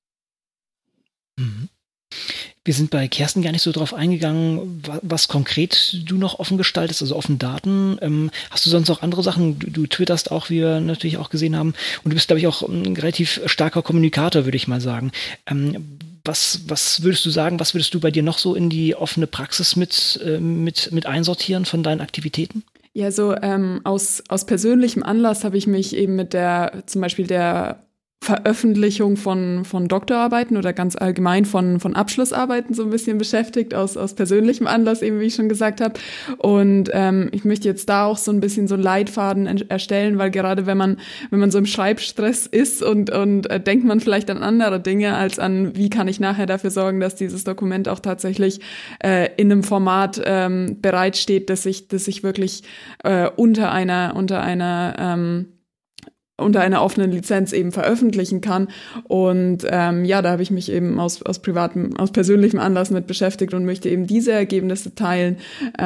Wir sind bei Kerstin gar nicht so drauf eingegangen, was konkret du noch offen gestaltest, also offen Daten. Hast du sonst noch andere Sachen? Du twitterst auch, wie wir natürlich auch gesehen haben. Und du bist, glaube ich, auch ein relativ starker Kommunikator, würde ich mal sagen. Was würdest du sagen, was würdest du bei dir noch so in die offene Praxis mit einsortieren von deinen Aktivitäten? Ja, so aus persönlichem Anlass habe ich mich eben mit zum Beispiel der Veröffentlichung von Doktorarbeiten oder ganz allgemein von Abschlussarbeiten so ein bisschen beschäftigt, aus persönlichem Anlass eben, wie ich schon gesagt habe. Und ich möchte jetzt da auch so ein bisschen so einen Leitfaden erstellen, weil gerade wenn man so im Schreibstress ist und denkt man vielleicht an andere Dinge als an, wie kann ich nachher dafür sorgen, dass dieses Dokument auch tatsächlich in einem Format bereitsteht, dass ich wirklich unter einer offenen Lizenz eben veröffentlichen kann. Und da habe ich mich eben aus persönlichem Anlass mit beschäftigt und möchte eben diese Ergebnisse teilen.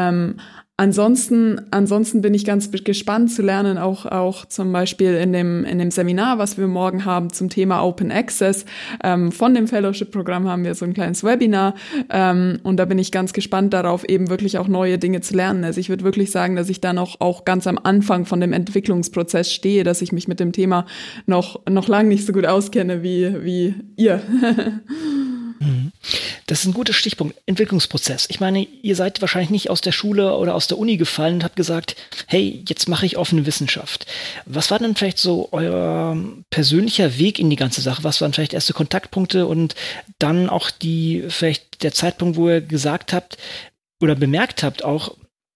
Ansonsten bin ich ganz gespannt zu lernen, auch zum Beispiel in dem Seminar, was wir morgen haben zum Thema Open Access. Von dem Fellowship-Programm haben wir so ein kleines Webinar und da bin ich ganz gespannt darauf, eben wirklich auch neue Dinge zu lernen. Also ich würde wirklich sagen, dass ich da auch ganz am Anfang von dem Entwicklungsprozess stehe, dass ich mich mit dem Thema noch lange nicht so gut auskenne wie ihr. Das ist ein guter Stichpunkt, Entwicklungsprozess. Ich meine, ihr seid wahrscheinlich nicht aus der Schule oder aus der Uni gefallen und habt gesagt, hey, jetzt mache ich offene Wissenschaft. Was war denn vielleicht so euer persönlicher Weg in die ganze Sache? Was waren vielleicht erste Kontaktpunkte und dann auch vielleicht der Zeitpunkt, wo ihr gesagt habt oder bemerkt habt auch,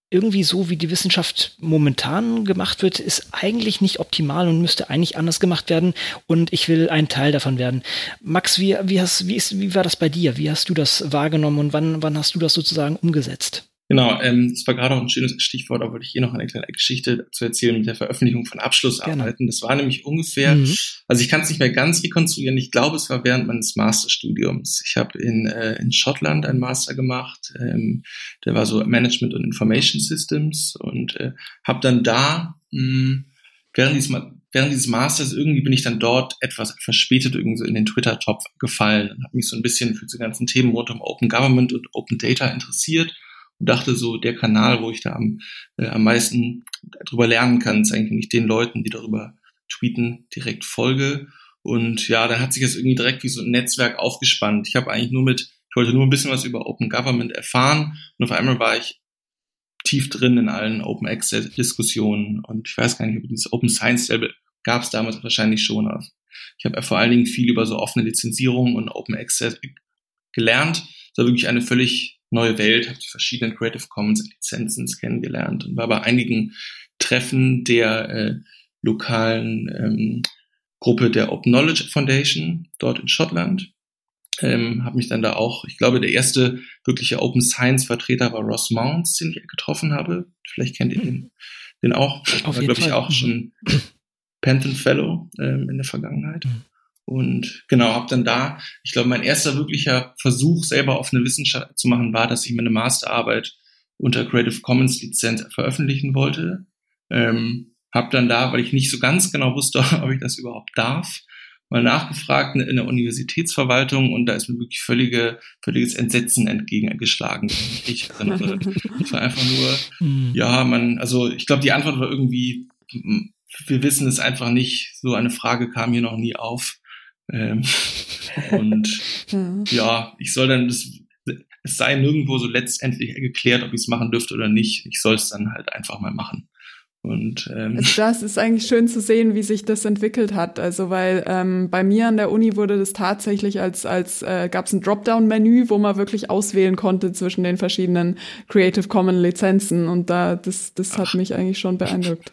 irgendwie so, wie die Wissenschaft momentan gemacht wird, ist eigentlich nicht optimal und müsste eigentlich anders gemacht werden. Und ich will ein Teil davon werden. Max, wie war das bei dir? Wie hast du das wahrgenommen und wann hast du das sozusagen umgesetzt? Genau, das war gerade auch ein schönes Stichwort, da wollte ich noch eine kleine Geschichte zu erzählen mit der Veröffentlichung von Abschlussarbeiten. Gerne. Das war nämlich ungefähr, also ich kann es nicht mehr ganz rekonstruieren, ich glaube, es war während meines Masterstudiums. Ich habe in Schottland einen Master gemacht, der war so Management und Information Systems und habe dann da während dieses Masters irgendwie bin ich dann dort etwas verspätet irgendwie so in den Twitter-Topf gefallen und habe mich so ein bisschen für diese ganzen Themen rund um Open Government und Open Data interessiert. Und dachte so, der Kanal, wo ich da am meisten drüber lernen kann, ist eigentlich, wenn ich den Leuten, die darüber tweeten, direkt folge. Und ja, dann hat sich das irgendwie direkt wie so ein Netzwerk aufgespannt. Ich wollte nur ein bisschen was über Open Government erfahren und auf einmal war ich tief drin in allen Open Access Diskussionen und ich weiß gar nicht, ob dieses Open Science Label gab es damals wahrscheinlich schon. Aber ich habe vor allen Dingen viel über so offene Lizenzierung und Open Access gelernt. Es war wirklich eine völlig neue Welt, habe die verschiedenen Creative Commons Lizenzen kennengelernt und war bei einigen Treffen der lokalen Gruppe der Open Knowledge Foundation dort in Schottland. Habe mich dann da auch, ich glaube, der erste wirkliche Open Science Vertreter war Ross Mounds, den ich getroffen habe. Vielleicht kennt ihr den auch. Auf war, glaube ich, auch schon Penton Fellow in der Vergangenheit. Und genau, habe dann da, ich glaube, mein erster wirklicher Versuch, selber offene Wissenschaft zu machen, war, dass ich meine Masterarbeit unter Creative Commons Lizenz veröffentlichen wollte. Habe dann da, weil ich nicht so ganz genau wusste, ob ich das überhaupt darf, mal nachgefragt in der Universitätsverwaltung und da ist mir wirklich völliges Entsetzen entgegengeschlagen. Es war einfach nur, also ich glaube, die Antwort war irgendwie, wir wissen es einfach nicht, so eine Frage kam hier noch nie auf. Und ich soll dann, es sei nirgendwo so letztendlich geklärt, ob ich es machen dürfte oder nicht. Ich soll es dann halt einfach mal machen. Und also das ist eigentlich schön zu sehen, wie sich das entwickelt hat. Also weil bei mir an der Uni wurde das tatsächlich gab es ein Dropdown-Menü, wo man wirklich auswählen konnte zwischen den verschiedenen Creative Commons Lizenzen und das hat mich eigentlich schon beeindruckt.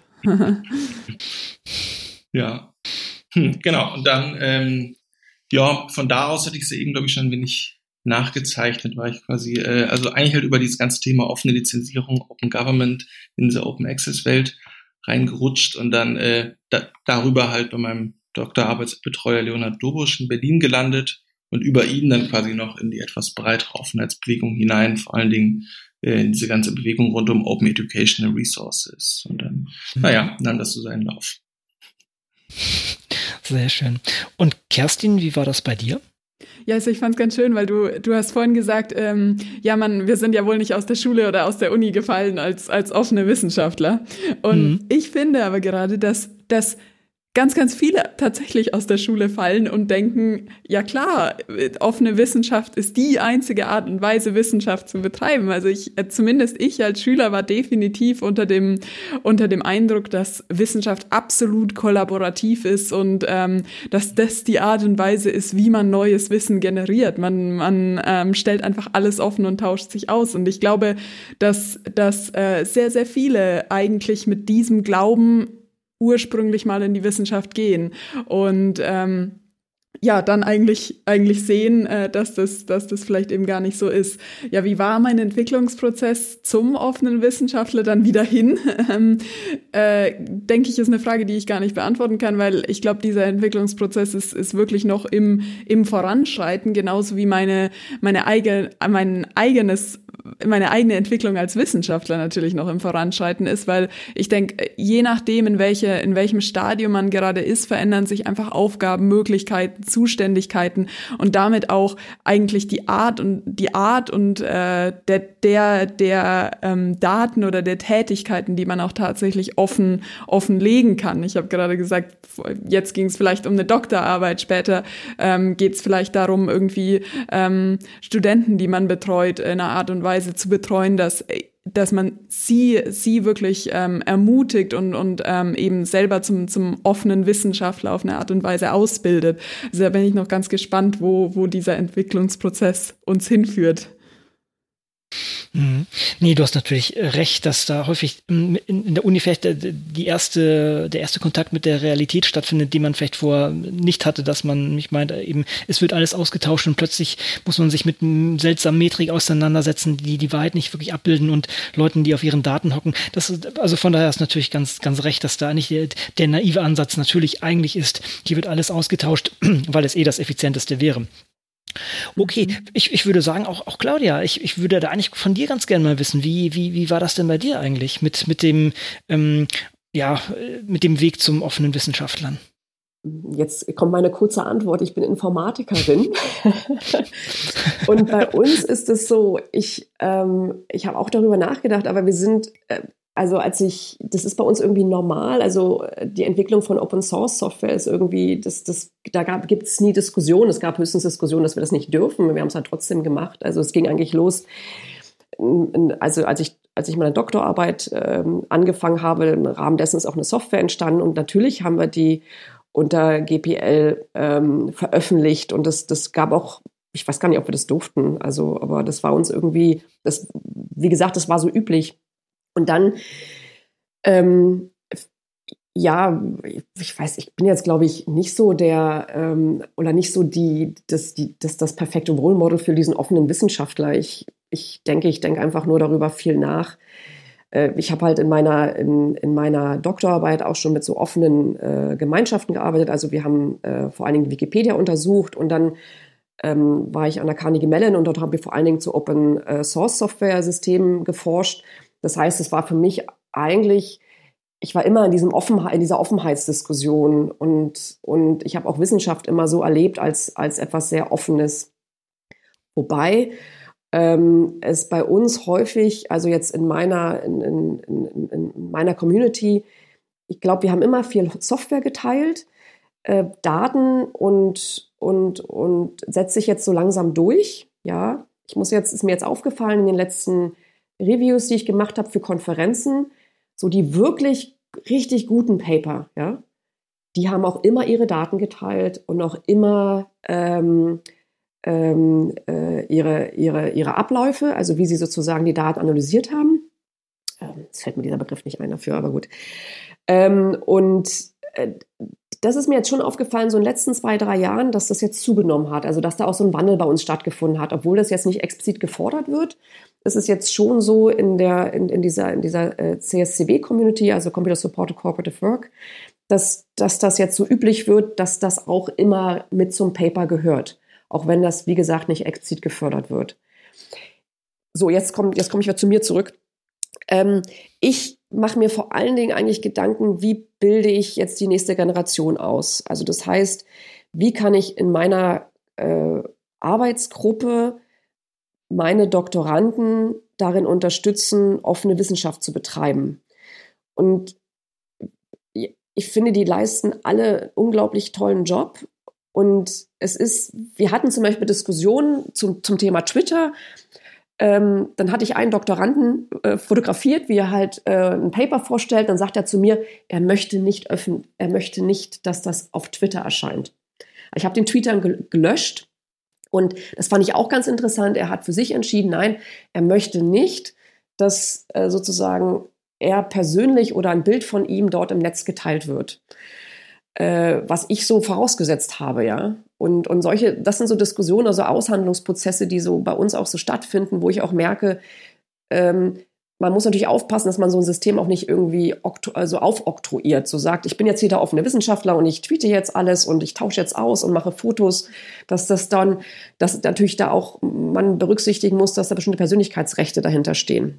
Ja. Genau, und dann, von da aus hatte ich sie eben, glaube ich, schon ein wenig nachgezeichnet, war ich quasi, also eigentlich halt über dieses ganze Thema offene Lizenzierung, Open Government in diese Open Access Welt reingerutscht und dann darüber halt bei meinem Doktorarbeitsbetreuer Leonhard Dobusch in Berlin gelandet und über ihn dann quasi noch in die etwas breitere Offenheitsbewegung hinein, vor allen Dingen in diese ganze Bewegung rund um Open Educational Resources. Und dann, nahm das so seinen Lauf. Sehr schön. Und Kerstin, wie war das bei dir? Ja, also ich fand's ganz schön, weil du hast vorhin gesagt, wir sind ja wohl nicht aus der Schule oder aus der Uni gefallen als offene Wissenschaftler. Und ich finde aber gerade, dass ganz, ganz viele tatsächlich aus der Schule fallen und denken, ja klar, offene Wissenschaft ist die einzige Art und Weise, Wissenschaft zu betreiben. Also zumindest ich als Schüler war definitiv unter dem Eindruck, dass Wissenschaft absolut kollaborativ ist und dass das die Art und Weise ist, wie man neues Wissen generiert. Man stellt einfach alles offen und tauscht sich aus. Und ich glaube, dass sehr, sehr viele eigentlich mit diesem Glauben ursprünglich mal in die Wissenschaft gehen und dann eigentlich sehen, dass das vielleicht eben gar nicht so ist. Ja, wie war mein Entwicklungsprozess zum offenen Wissenschaftler dann wieder hin? Denke ich, ist eine Frage, die ich gar nicht beantworten kann, weil ich glaube, dieser Entwicklungsprozess ist wirklich noch im Voranschreiten, genauso wie meine eigene Entwicklung als Wissenschaftler natürlich noch im Voranschreiten ist, weil ich denke, je nachdem, in welchem Stadium man gerade ist, verändern sich einfach Aufgaben, Möglichkeiten, Zuständigkeiten und damit auch eigentlich die Art und der Daten oder der Tätigkeiten, die man auch tatsächlich offen legen kann. Ich habe gerade gesagt, jetzt ging es vielleicht um eine Doktorarbeit, später geht es vielleicht darum, irgendwie Studenten, die man betreut, in einer Art und Weise zu betreuen, dass man sie wirklich ermutigt und eben selber zum offenen Wissenschaftler auf eine Art und Weise ausbildet. Also da bin ich noch ganz gespannt, wo dieser Entwicklungsprozess uns hinführt. Nee, du hast natürlich recht, dass da häufig in der Uni vielleicht der erste Kontakt mit der Realität stattfindet, den man vielleicht vorher nicht hatte, dass man mich meint, eben, es wird alles ausgetauscht und plötzlich muss man sich mit einem seltsamen Metrik auseinandersetzen, die Wahrheit nicht wirklich abbilden und Leuten, die auf ihren Daten hocken. Also von daher ist natürlich ganz, ganz recht, dass da eigentlich der naive Ansatz natürlich eigentlich ist, hier wird alles ausgetauscht, weil es das Effizienteste wäre. Okay, ich würde sagen, auch Claudia, ich würde da eigentlich von dir ganz gerne mal wissen, wie war das denn bei dir eigentlich mit dem Weg zum offenen Wissenschaftlern? Jetzt kommt meine kurze Antwort. Ich bin Informatikerin. Und bei uns ist es so, ich habe auch darüber nachgedacht, aber wir sind, das ist bei uns irgendwie normal. Also die Entwicklung von Open Source Software ist irgendwie, gibt es nie Diskussionen. Es gab höchstens Diskussionen, dass wir das nicht dürfen. Wir haben es halt trotzdem gemacht. Also es ging eigentlich los. Also als ich meine Doktorarbeit angefangen habe, im Rahmen dessen ist auch eine Software entstanden und natürlich haben wir die unter GPL veröffentlicht und das gab auch, ich weiß gar nicht, ob wir das durften, also, aber das war uns irgendwie, wie gesagt, das war so üblich. Und dann, ich weiß, ich bin jetzt, glaube ich, nicht so oder nicht so das perfekte Role Model für diesen offenen Wissenschaftler. Ich denke einfach nur darüber viel nach. Ich habe halt in meiner Doktorarbeit auch schon mit so offenen Gemeinschaften gearbeitet. Also wir haben vor allen Dingen Wikipedia untersucht und dann war ich an der Carnegie Mellon und dort haben wir vor allen Dingen zu Open Source Software Systemen geforscht. Das heißt, es war für mich eigentlich, ich war immer in dieser Offenheitsdiskussion und ich habe auch Wissenschaft immer so erlebt als etwas sehr Offenes. Wobei es bei uns häufig, also jetzt in meiner Community, ich glaube, wir haben immer viel Software geteilt, Daten und setzt sich jetzt so langsam durch. Ja, ist mir jetzt aufgefallen in den letzten Reviews, die ich gemacht habe für Konferenzen, so die wirklich richtig guten Paper, ja, die haben auch immer ihre Daten geteilt und auch immer ihre Abläufe, also wie sie sozusagen die Daten analysiert haben. Jetzt fällt mir dieser Begriff nicht ein dafür, aber gut. Das ist mir jetzt schon aufgefallen, so in den letzten 2-3 Jahren, dass das jetzt zugenommen hat, also dass da auch so ein Wandel bei uns stattgefunden hat, obwohl das jetzt nicht explizit gefordert wird. Es ist jetzt schon so in dieser CSCW-Community, also Computer Supported Cooperative Work, dass das jetzt so üblich wird, dass das auch immer mit zum Paper gehört. Auch wenn das, wie gesagt, nicht explizit gefördert wird. So, jetzt komme ich wieder zu mir zurück. Ich mache mir vor allen Dingen eigentlich Gedanken, wie bilde ich jetzt die nächste Generation aus? Also das heißt, wie kann ich in meiner Arbeitsgruppe meine Doktoranden darin unterstützen, offene Wissenschaft zu betreiben? Und ich finde, die leisten alle einen unglaublich tollen Job. Und wir hatten zum Beispiel Diskussionen zum Thema Twitter. Dann hatte ich einen Doktoranden fotografiert, wie er halt ein Paper vorstellt. Dann sagt er zu mir, er möchte nicht, dass das auf Twitter erscheint. Ich habe den Tweet dann gelöscht und das fand ich auch ganz interessant. Er hat für sich entschieden, nein, er möchte nicht, dass sozusagen er persönlich oder ein Bild von ihm dort im Netz geteilt wird. Was ich so vorausgesetzt habe, ja. Und das sind so Diskussionen, also Aushandlungsprozesse, die so bei uns auch so stattfinden, wo ich auch merke, man muss natürlich aufpassen, dass man so ein System auch nicht irgendwie aufoktroyiert, so sagt, ich bin jetzt hier der offene Wissenschaftler und ich tweete jetzt alles und ich tausche jetzt aus und mache Fotos, dass natürlich da auch man berücksichtigen muss, dass da bestimmte Persönlichkeitsrechte dahinter stehen.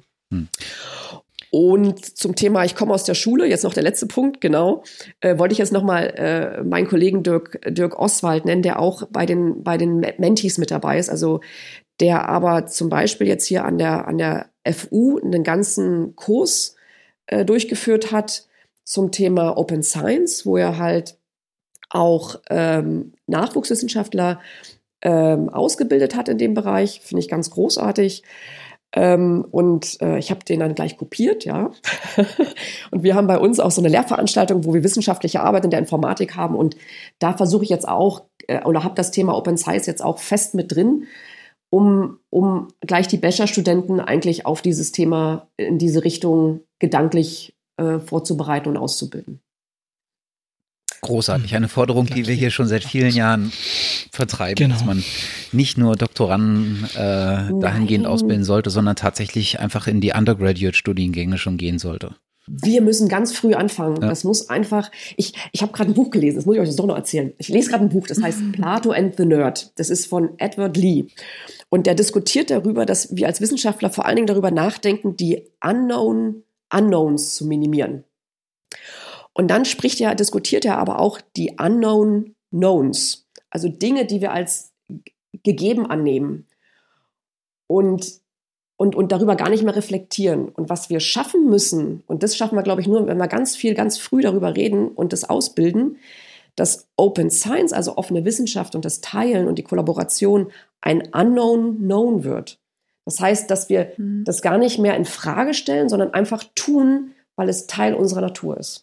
Und zum Thema, ich komme aus der Schule, jetzt noch der letzte Punkt, genau, wollte ich jetzt nochmal meinen Kollegen Dirk Oswald nennen, der auch bei den Mentees mit dabei ist, also der aber zum Beispiel jetzt hier an der FU einen ganzen Kurs durchgeführt hat zum Thema Open Science, wo er halt auch Nachwuchswissenschaftler ausgebildet hat in dem Bereich, finde ich ganz großartig. Ich habe den dann gleich kopiert, ja. Und wir haben bei uns auch so eine Lehrveranstaltung, wo wir wissenschaftliche Arbeit in der Informatik haben. Und da versuche ich jetzt auch, oder habe das Thema Open Science jetzt auch fest mit drin. um gleich die Bachelorstudenten eigentlich auf dieses Thema in diese Richtung gedanklich vorzubereiten und auszubilden. Großartig, eine Forderung, die wir hier schon seit vielen Jahren vertreiben, Genau. dass man nicht nur Doktoranden dahingehend ausbilden sollte, sondern tatsächlich einfach in die Undergraduate-Studiengänge schon gehen sollte. Wir müssen ganz früh anfangen. Ja. Das muss einfach, ich habe gerade ein Buch gelesen, das muss ich euch doch noch erzählen. Ich lese gerade ein Buch, das heißt Plato and the Nerd. Das ist von Edward Lee. Und der diskutiert darüber, dass wir als Wissenschaftler vor allen Dingen darüber nachdenken, die Unknowns zu minimieren. Und dann diskutiert er aber auch die Unknown Knowns, also Dinge, die wir als gegeben annehmen und darüber gar nicht mehr reflektieren. Und was wir schaffen müssen, und das schaffen wir, glaube ich, nur, wenn wir ganz früh darüber reden und das ausbilden, dass Open Science, also offene Wissenschaft und das Teilen und die Kollaboration ein Unknown Known wird. Das heißt, dass wir das gar nicht mehr in Frage stellen, sondern einfach tun, weil es Teil unserer Natur ist.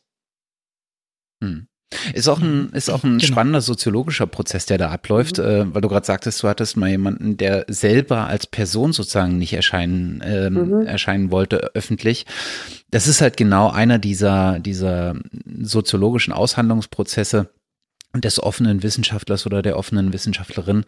Ist auch ein spannender soziologischer Prozess, der da abläuft, weil du gerade sagtest, du hattest mal jemanden, der selber als Person sozusagen nicht erscheinen wollte öffentlich. Das ist halt genau einer dieser soziologischen Aushandlungsprozesse des offenen Wissenschaftlers oder der offenen Wissenschaftlerin,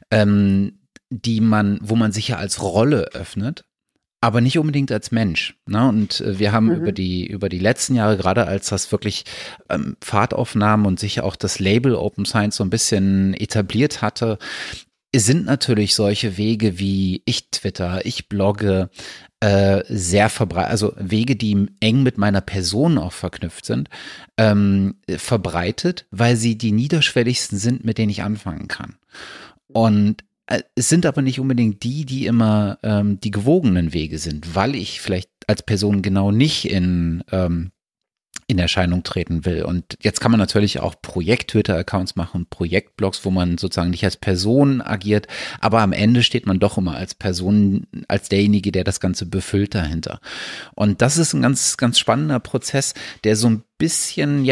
wo man sich ja als Rolle öffnet, aber nicht unbedingt als Mensch. Ne? Und wir haben über die letzten Jahre, gerade als das wirklich Fahrt aufnahm und sich auch das Label Open Science so ein bisschen etabliert hatte, sind natürlich solche Wege wie ich twitter, ich blogge, sehr verbreitet, also Wege, die eng mit meiner Person auch verknüpft sind, verbreitet, weil sie die niederschwelligsten sind, mit denen ich anfangen kann. Und es sind aber nicht unbedingt die immer die gewogenen Wege sind, weil ich vielleicht als Person genau nicht in Erscheinung treten will. Und jetzt kann man natürlich auch Projekt-Twitter-Accounts machen, Projektblogs, wo man sozusagen nicht als Person agiert, aber am Ende steht man doch immer als Person, als derjenige, der das Ganze befüllt dahinter. Und das ist ein ganz, ganz spannender Prozess, der so ein bisschen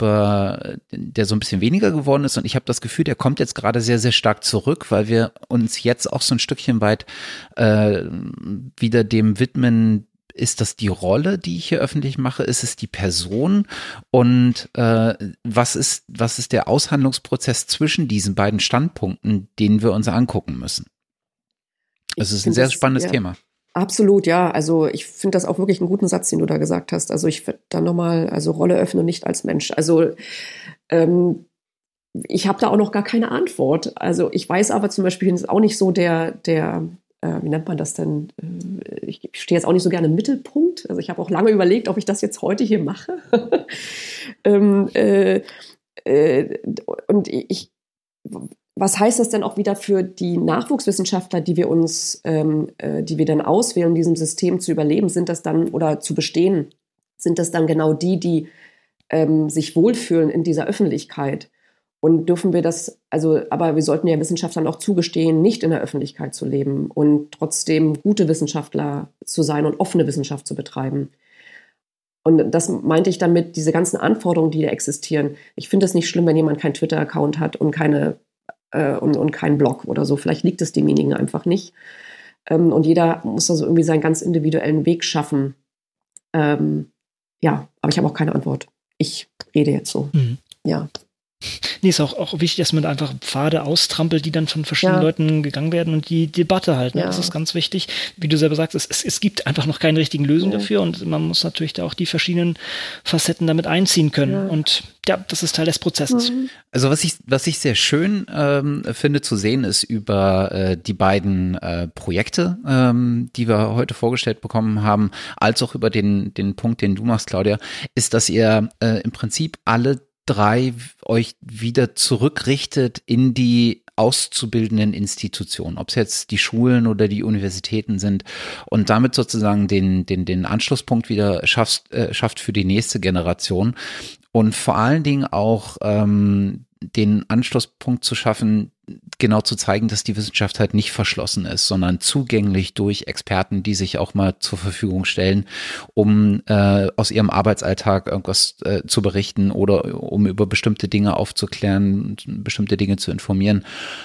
weniger geworden ist. Und ich habe das Gefühl, der kommt jetzt gerade sehr, sehr stark zurück, weil wir uns jetzt auch so ein Stückchen weit wieder dem widmen. Ist das die Rolle, die ich hier öffentlich mache? Ist es die Person? Und was ist der Aushandlungsprozess zwischen diesen beiden Standpunkten, den wir uns angucken müssen? Es ist ein sehr spannendes Thema. Absolut, ja. Also ich finde das auch wirklich einen guten Satz, den du da gesagt hast. Also ich würde dann nochmal, Rolle öffnen, nicht als Mensch. Also ich habe da auch noch gar keine Antwort. Also ich weiß aber zum Beispiel, ist auch nicht so wie nennt man das denn? Ich stehe jetzt auch nicht so gerne im Mittelpunkt. Also ich habe auch lange überlegt, ob ich das jetzt heute hier mache. Was heißt das denn auch wieder für die Nachwuchswissenschaftler, die wir dann auswählen, in diesem System zu überleben, sind das dann oder zu bestehen? Sind das dann genau die sich wohlfühlen in dieser Öffentlichkeit? Und dürfen wir aber wir sollten ja Wissenschaftlern auch zugestehen, nicht in der Öffentlichkeit zu leben und trotzdem gute Wissenschaftler zu sein und offene Wissenschaft zu betreiben. Und das meinte ich damit, diese ganzen Anforderungen, die da existieren. Ich finde es nicht schlimm, wenn jemand keinen Twitter-Account hat und keinen Blog oder so. Vielleicht liegt es demjenigen einfach nicht. Und jeder muss also irgendwie seinen ganz individuellen Weg schaffen. Aber ich habe auch keine Antwort. Ich rede jetzt so. Ja. Nee, ist auch wichtig, dass man da einfach Pfade austrampelt, die dann von verschiedenen Leuten gegangen werden und die Debatte halt. Ne? Das ist ganz wichtig. Wie du selber sagst, es gibt einfach noch keine richtigen Lösungen dafür und man muss natürlich da auch die verschiedenen Facetten damit einziehen können. Ja. Und das ist Teil des Prozesses. Also was ich sehr schön finde zu sehen, ist über die beiden Projekte, die wir heute vorgestellt bekommen haben, als auch über den Punkt, den du machst, Claudia, ist, dass ihr im Prinzip alle drei euch wieder zurückrichtet in die auszubildenden Institutionen, ob es jetzt die Schulen oder die Universitäten sind und damit sozusagen den Anschlusspunkt wieder schafft für die nächste Generation und vor allen Dingen auch den Anschlusspunkt zu schaffen, genau zu zeigen, dass die Wissenschaft halt nicht verschlossen ist, sondern zugänglich durch Experten, die sich auch mal zur Verfügung stellen, um aus ihrem Arbeitsalltag irgendwas zu berichten oder um über bestimmte Dinge aufzuklären, bestimmte Dinge zu informieren,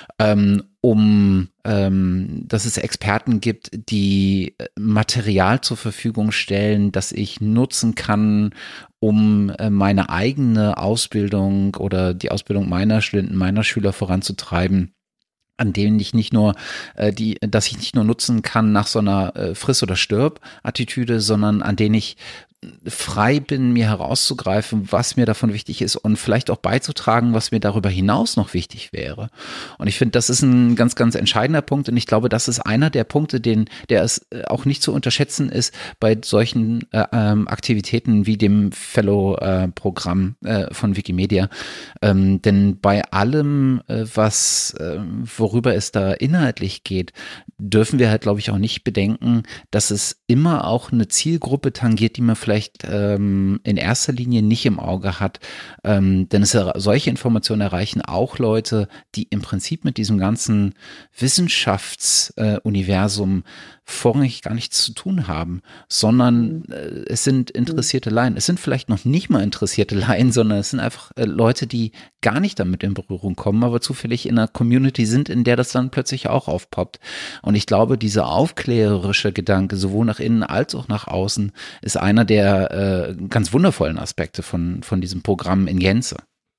dass es Experten gibt, die Material zur Verfügung stellen, das ich nutzen kann, um meine eigene Ausbildung oder die Ausbildung meiner Studenten, meiner Schüler voranzutreiben, an denen ich nicht nur dass ich nicht nur nutzen kann nach so einer Friss- oder Stirb-Attitüde, sondern an denen ich frei bin, mir herauszugreifen, was mir davon wichtig ist und vielleicht auch beizutragen, was mir darüber hinaus noch wichtig wäre. Und ich finde, das ist ein ganz, ganz entscheidender Punkt und ich glaube, das ist einer der Punkte, der es auch nicht zu unterschätzen ist bei solchen Aktivitäten wie dem Fellow-Programm von Wikimedia. Denn bei allem, worüber es da inhaltlich geht, dürfen wir halt, glaube ich, auch nicht bedenken, dass es immer auch eine Zielgruppe tangiert, die man vielleicht in erster Linie nicht im Auge hat. Denn solche Informationen erreichen auch Leute, die im Prinzip mit diesem ganzen Wissenschaftsuniversum vorrangig gar nichts zu tun haben, sondern es sind interessierte Laien. Es sind vielleicht noch nicht mal interessierte Laien, sondern es sind einfach Leute, die gar nicht damit in Berührung kommen, aber zufällig in einer Community sind, in der das dann plötzlich auch aufpoppt. Und ich glaube, dieser aufklärerische Gedanke, sowohl nach innen als auch nach außen, ist einer der ganz wundervollen Aspekte von diesem Programm in Gänze.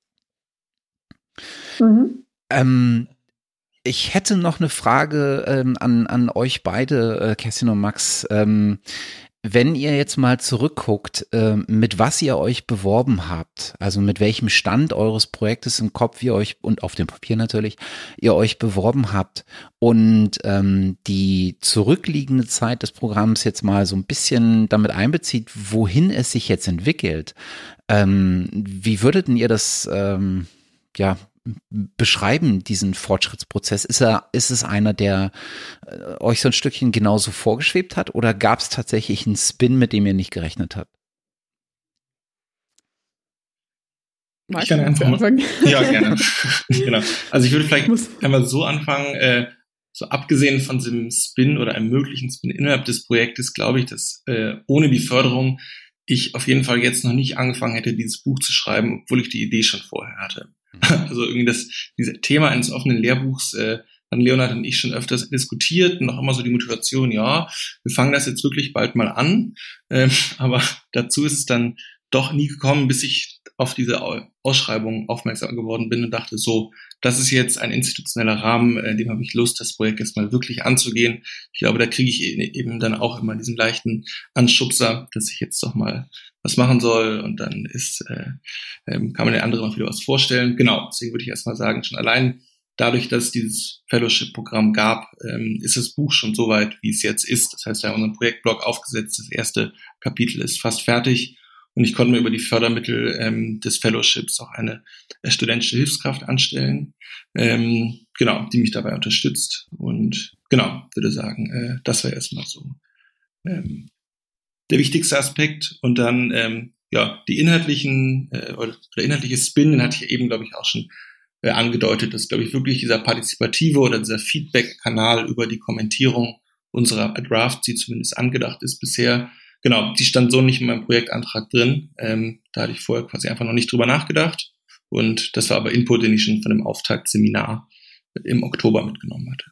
Ich hätte noch eine Frage an euch beide, Kerstin und Max. Wenn ihr jetzt mal zurückguckt, mit was ihr euch beworben habt, also mit welchem Stand eures Projektes im Kopf ihr euch und auf dem Papier natürlich, ihr euch beworben habt und die zurückliegende Zeit des Programms jetzt mal so ein bisschen damit einbezieht, wohin es sich jetzt entwickelt, wie würdet ihr das beschreiben, diesen Fortschrittsprozess? Ist es einer, der euch so ein Stückchen genauso vorgeschwebt hat oder gab es tatsächlich einen Spin, mit dem ihr nicht gerechnet habt? Ich kann einfach anfangen. Ja, gerne. Genau. Also ich würde vielleicht einmal so anfangen, so abgesehen von diesem Spin oder einem möglichen Spin innerhalb des Projektes, glaube ich, dass ohne die Förderung ich auf jeden Fall jetzt noch nicht angefangen hätte, dieses Buch zu schreiben, obwohl ich die Idee schon vorher hatte. Also irgendwie dieses Thema eines offenen Lehrbuchs haben Leonhard und ich schon öfters diskutiert und auch immer so die Motivation, ja, wir fangen das jetzt wirklich bald mal an, aber dazu ist es dann doch nie gekommen, bis ich auf diese Ausschreibung aufmerksam geworden bin und dachte so, das ist jetzt ein institutioneller Rahmen, dem habe ich Lust, das Projekt jetzt mal wirklich anzugehen. Ich glaube, da kriege ich eben dann auch immer diesen leichten Anschubser, dass ich jetzt doch mal was machen soll und dann kann man den anderen auch wieder was vorstellen. Genau, deswegen würde ich erstmal sagen, schon allein dadurch, dass es dieses Fellowship-Programm gab, ist das Buch schon so weit, wie es jetzt ist. Das heißt, wir haben unseren Projektblog aufgesetzt, das erste Kapitel ist fast fertig und ich konnte mir über die Fördermittel des Fellowships auch eine studentische Hilfskraft anstellen, genau, die mich dabei unterstützt und genau, würde sagen, das wäre erstmal so der wichtigste Aspekt und dann die inhaltliche Spin, den hatte ich eben, glaube ich, auch schon angedeutet, dass, glaube ich, wirklich dieser partizipative oder dieser Feedback-Kanal über die Kommentierung unserer Drafts, die zumindest angedacht ist bisher, genau, die stand so nicht in meinem Projektantrag drin. Da hatte ich vorher quasi einfach noch nicht drüber nachgedacht und das war aber Input, den ich schon von dem Auftaktseminar im Oktober mitgenommen hatte.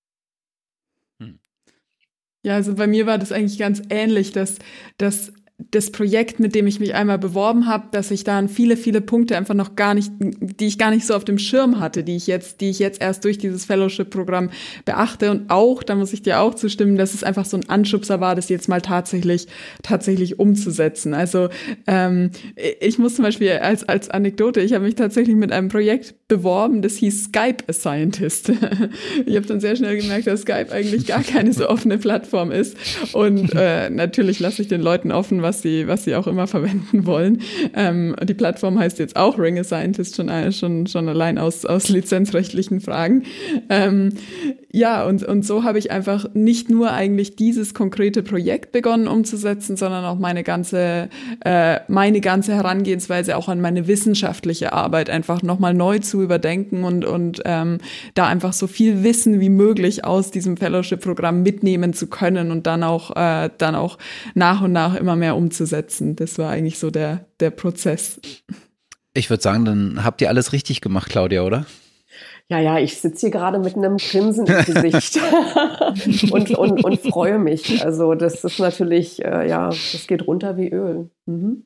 Ja, also bei mir war das eigentlich ganz ähnlich, dass das Projekt, mit dem ich mich einmal beworben habe, dass ich da viele, viele Punkte einfach noch gar nicht, die ich gar nicht so auf dem Schirm hatte, die ich jetzt erst durch dieses Fellowship-Programm beachte und auch, da muss ich dir auch zustimmen, dass es einfach so ein Anschubser war, das jetzt mal tatsächlich umzusetzen. Also ich muss zum Beispiel als Anekdote, ich habe mich tatsächlich mit einem Projekt beworben, das hieß Skype a Scientist. Ich habe dann sehr schnell gemerkt, dass Skype eigentlich gar keine so offene Plattform ist und natürlich lasse ich den Leuten offen, was sie auch immer verwenden wollen. Die Plattform heißt jetzt auch Ring a Scientist, schon allein aus lizenzrechtlichen Fragen. ja, und so habe ich einfach nicht nur eigentlich dieses konkrete Projekt begonnen umzusetzen, sondern auch meine ganze Herangehensweise auch an meine wissenschaftliche Arbeit einfach nochmal neu zu überdenken und da einfach so viel Wissen wie möglich aus diesem Fellowship-Programm mitnehmen zu können und dann auch nach und nach immer mehr umzusetzen. Das war eigentlich so der Prozess. Ich würde sagen, dann habt ihr alles richtig gemacht, Claudia, oder? Ja, ich sitze hier gerade mit einem Grinsen im Gesicht und freue mich. Also das ist natürlich, das geht runter wie Öl. Mhm.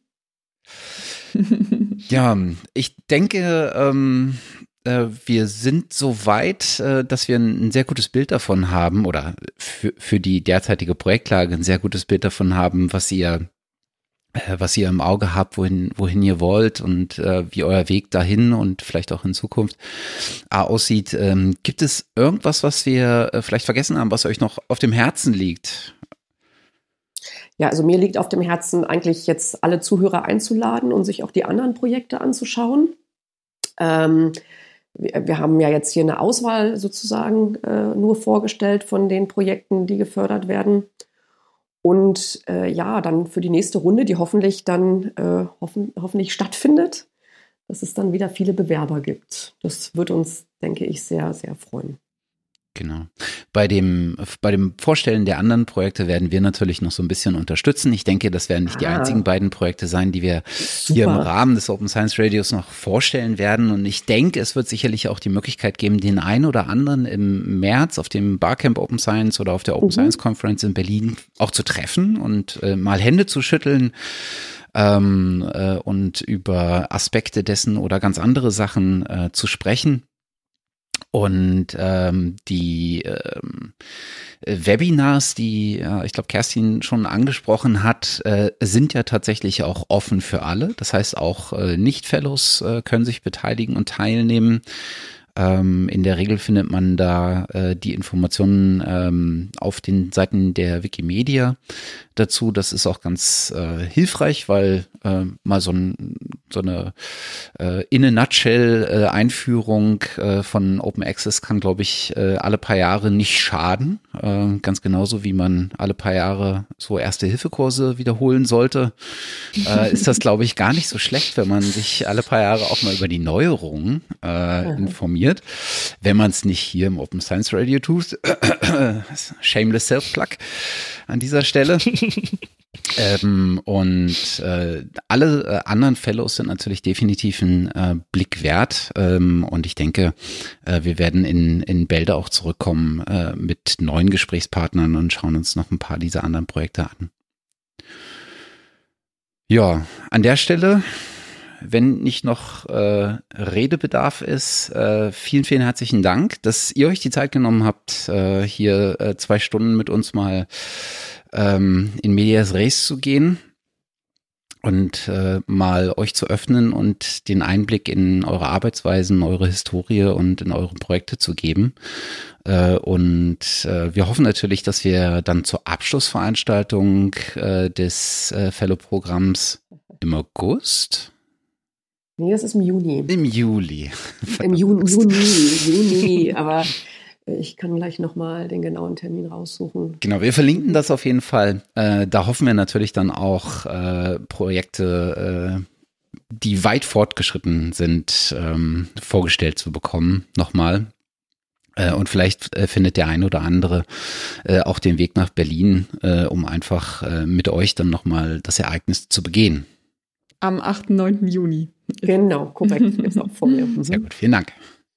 Ja, ich denke, wir sind so weit, dass wir ein sehr gutes Bild davon haben oder für die derzeitige Projektlage ein sehr gutes Bild davon haben, was ihr im Auge habt, wohin ihr wollt und wie euer Weg dahin und vielleicht auch in Zukunft aussieht. Gibt es irgendwas, was wir vielleicht vergessen haben, was euch noch auf dem Herzen liegt? Ja, also mir liegt auf dem Herzen, eigentlich jetzt alle Zuhörer einzuladen und sich auch die anderen Projekte anzuschauen. Wir haben ja jetzt hier eine Auswahl sozusagen nur vorgestellt von den Projekten, die gefördert werden. Und dann für die nächste Runde, die hoffentlich dann hoffentlich stattfindet, dass es dann wieder viele Bewerber gibt. Das wird uns, denke ich, sehr, sehr freuen. Genau. Bei dem Vorstellen der anderen Projekte werden wir natürlich noch so ein bisschen unterstützen. Ich denke, das werden nicht die einzigen beiden Projekte sein, die wir hier im Rahmen des Open Science Radios noch vorstellen werden. Und ich denke, es wird sicherlich auch die Möglichkeit geben, den einen oder anderen im März auf dem Barcamp Open Science oder auf der Open Science Conference in Berlin auch zu treffen und mal Hände zu schütteln. Und über Aspekte dessen oder ganz andere Sachen zu sprechen. Und die Webinars, die ich glaube Kerstin schon angesprochen hat, sind ja tatsächlich auch offen für alle. Das heißt, auch Nicht-Fellows können sich beteiligen und teilnehmen. In der Regel findet man da die Informationen auf den Seiten der Wikimedia dazu. Das ist auch ganz hilfreich, weil mal so eine in a nutshell Einführung von Open Access kann, glaube ich, alle paar Jahre nicht schaden. Ganz genauso wie man alle paar Jahre so Erste-Hilfe-Kurse wiederholen sollte, ist das, glaube ich, gar nicht so schlecht, wenn man sich alle paar Jahre auch mal über die Neuerungen informiert. Wenn man es nicht hier im Open Science Radio tut. Shameless Self-Plug an dieser Stelle. Alle anderen Fellows sind natürlich definitiv ein Blick wert. Und ich denke, wir werden in Bälde auch zurückkommen mit neuen Gesprächspartnern und schauen uns noch ein paar dieser anderen Projekte an. Ja, an der Stelle, wenn nicht noch Redebedarf ist, vielen, vielen herzlichen Dank, dass ihr euch die Zeit genommen habt, hier 2 Stunden mit uns mal in Medias Res zu gehen und mal euch zu öffnen und den Einblick in eure Arbeitsweisen, eure Historie und in eure Projekte zu geben. Und wir hoffen natürlich, dass wir dann zur Abschlussveranstaltung des Fellow-Programms im August. Nee, das ist im Juni. Im Juli. Im Juni, aber ich kann gleich nochmal den genauen Termin raussuchen. Genau, wir verlinken das auf jeden Fall. Da hoffen wir natürlich dann auch Projekte, die weit fortgeschritten sind, vorgestellt zu bekommen, nochmal. Und vielleicht findet der ein oder andere auch den Weg nach Berlin, um einfach mit euch dann nochmal das Ereignis zu begehen. Am 8. 9. Juni. Genau, korrekt. Ist auch vor mir. Sehr gut, vielen Dank.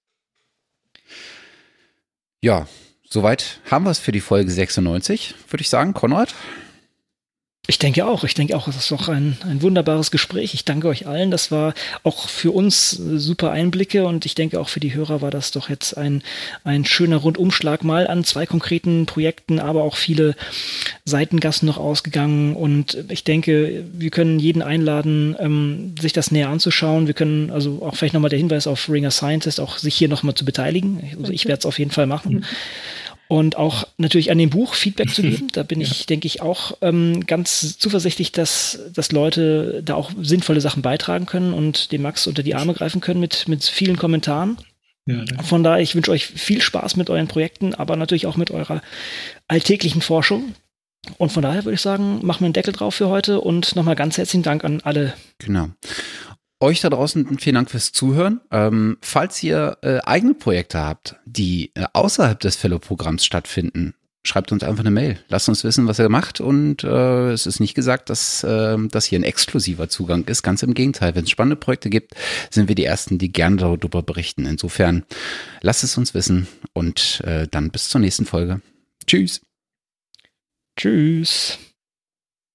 Ja, soweit haben wir es für die Folge 96, würde ich sagen. Konrad? Ich denke auch, es ist doch ein wunderbares Gespräch. Ich danke euch allen. Das war auch für uns super Einblicke und ich denke auch für die Hörer war das doch jetzt ein schöner Rundumschlag mal an 2 konkreten Projekten, aber auch viele Seitengassen noch ausgegangen und ich denke, wir können jeden einladen, sich das näher anzuschauen. Wir können also auch vielleicht nochmal der Hinweis auf Ring a Scientist, auch sich hier nochmal zu beteiligen. Also ich werde es auf jeden Fall machen. Und auch natürlich an dem Buch Feedback zu geben. Da bin ich, denke ich, auch ganz zuversichtlich, dass Leute da auch sinnvolle Sachen beitragen können und dem Max unter die Arme greifen können mit vielen Kommentaren. Ja, danke. Von daher, ich wünsche euch viel Spaß mit euren Projekten, aber natürlich auch mit eurer alltäglichen Forschung. Und von daher würde ich sagen, machen wir einen Deckel drauf für heute und nochmal ganz herzlichen Dank an alle. Genau. Euch da draußen vielen Dank fürs Zuhören. Falls ihr eigene Projekte habt, die außerhalb des Fellow-Programms stattfinden, schreibt uns einfach eine Mail. Lasst uns wissen, was ihr macht. Und es ist nicht gesagt, dass das hier ein exklusiver Zugang ist. Ganz im Gegenteil. Wenn es spannende Projekte gibt, sind wir die Ersten, die gerne darüber berichten. Insofern lasst es uns wissen und dann bis zur nächsten Folge. Tschüss. Tschüss.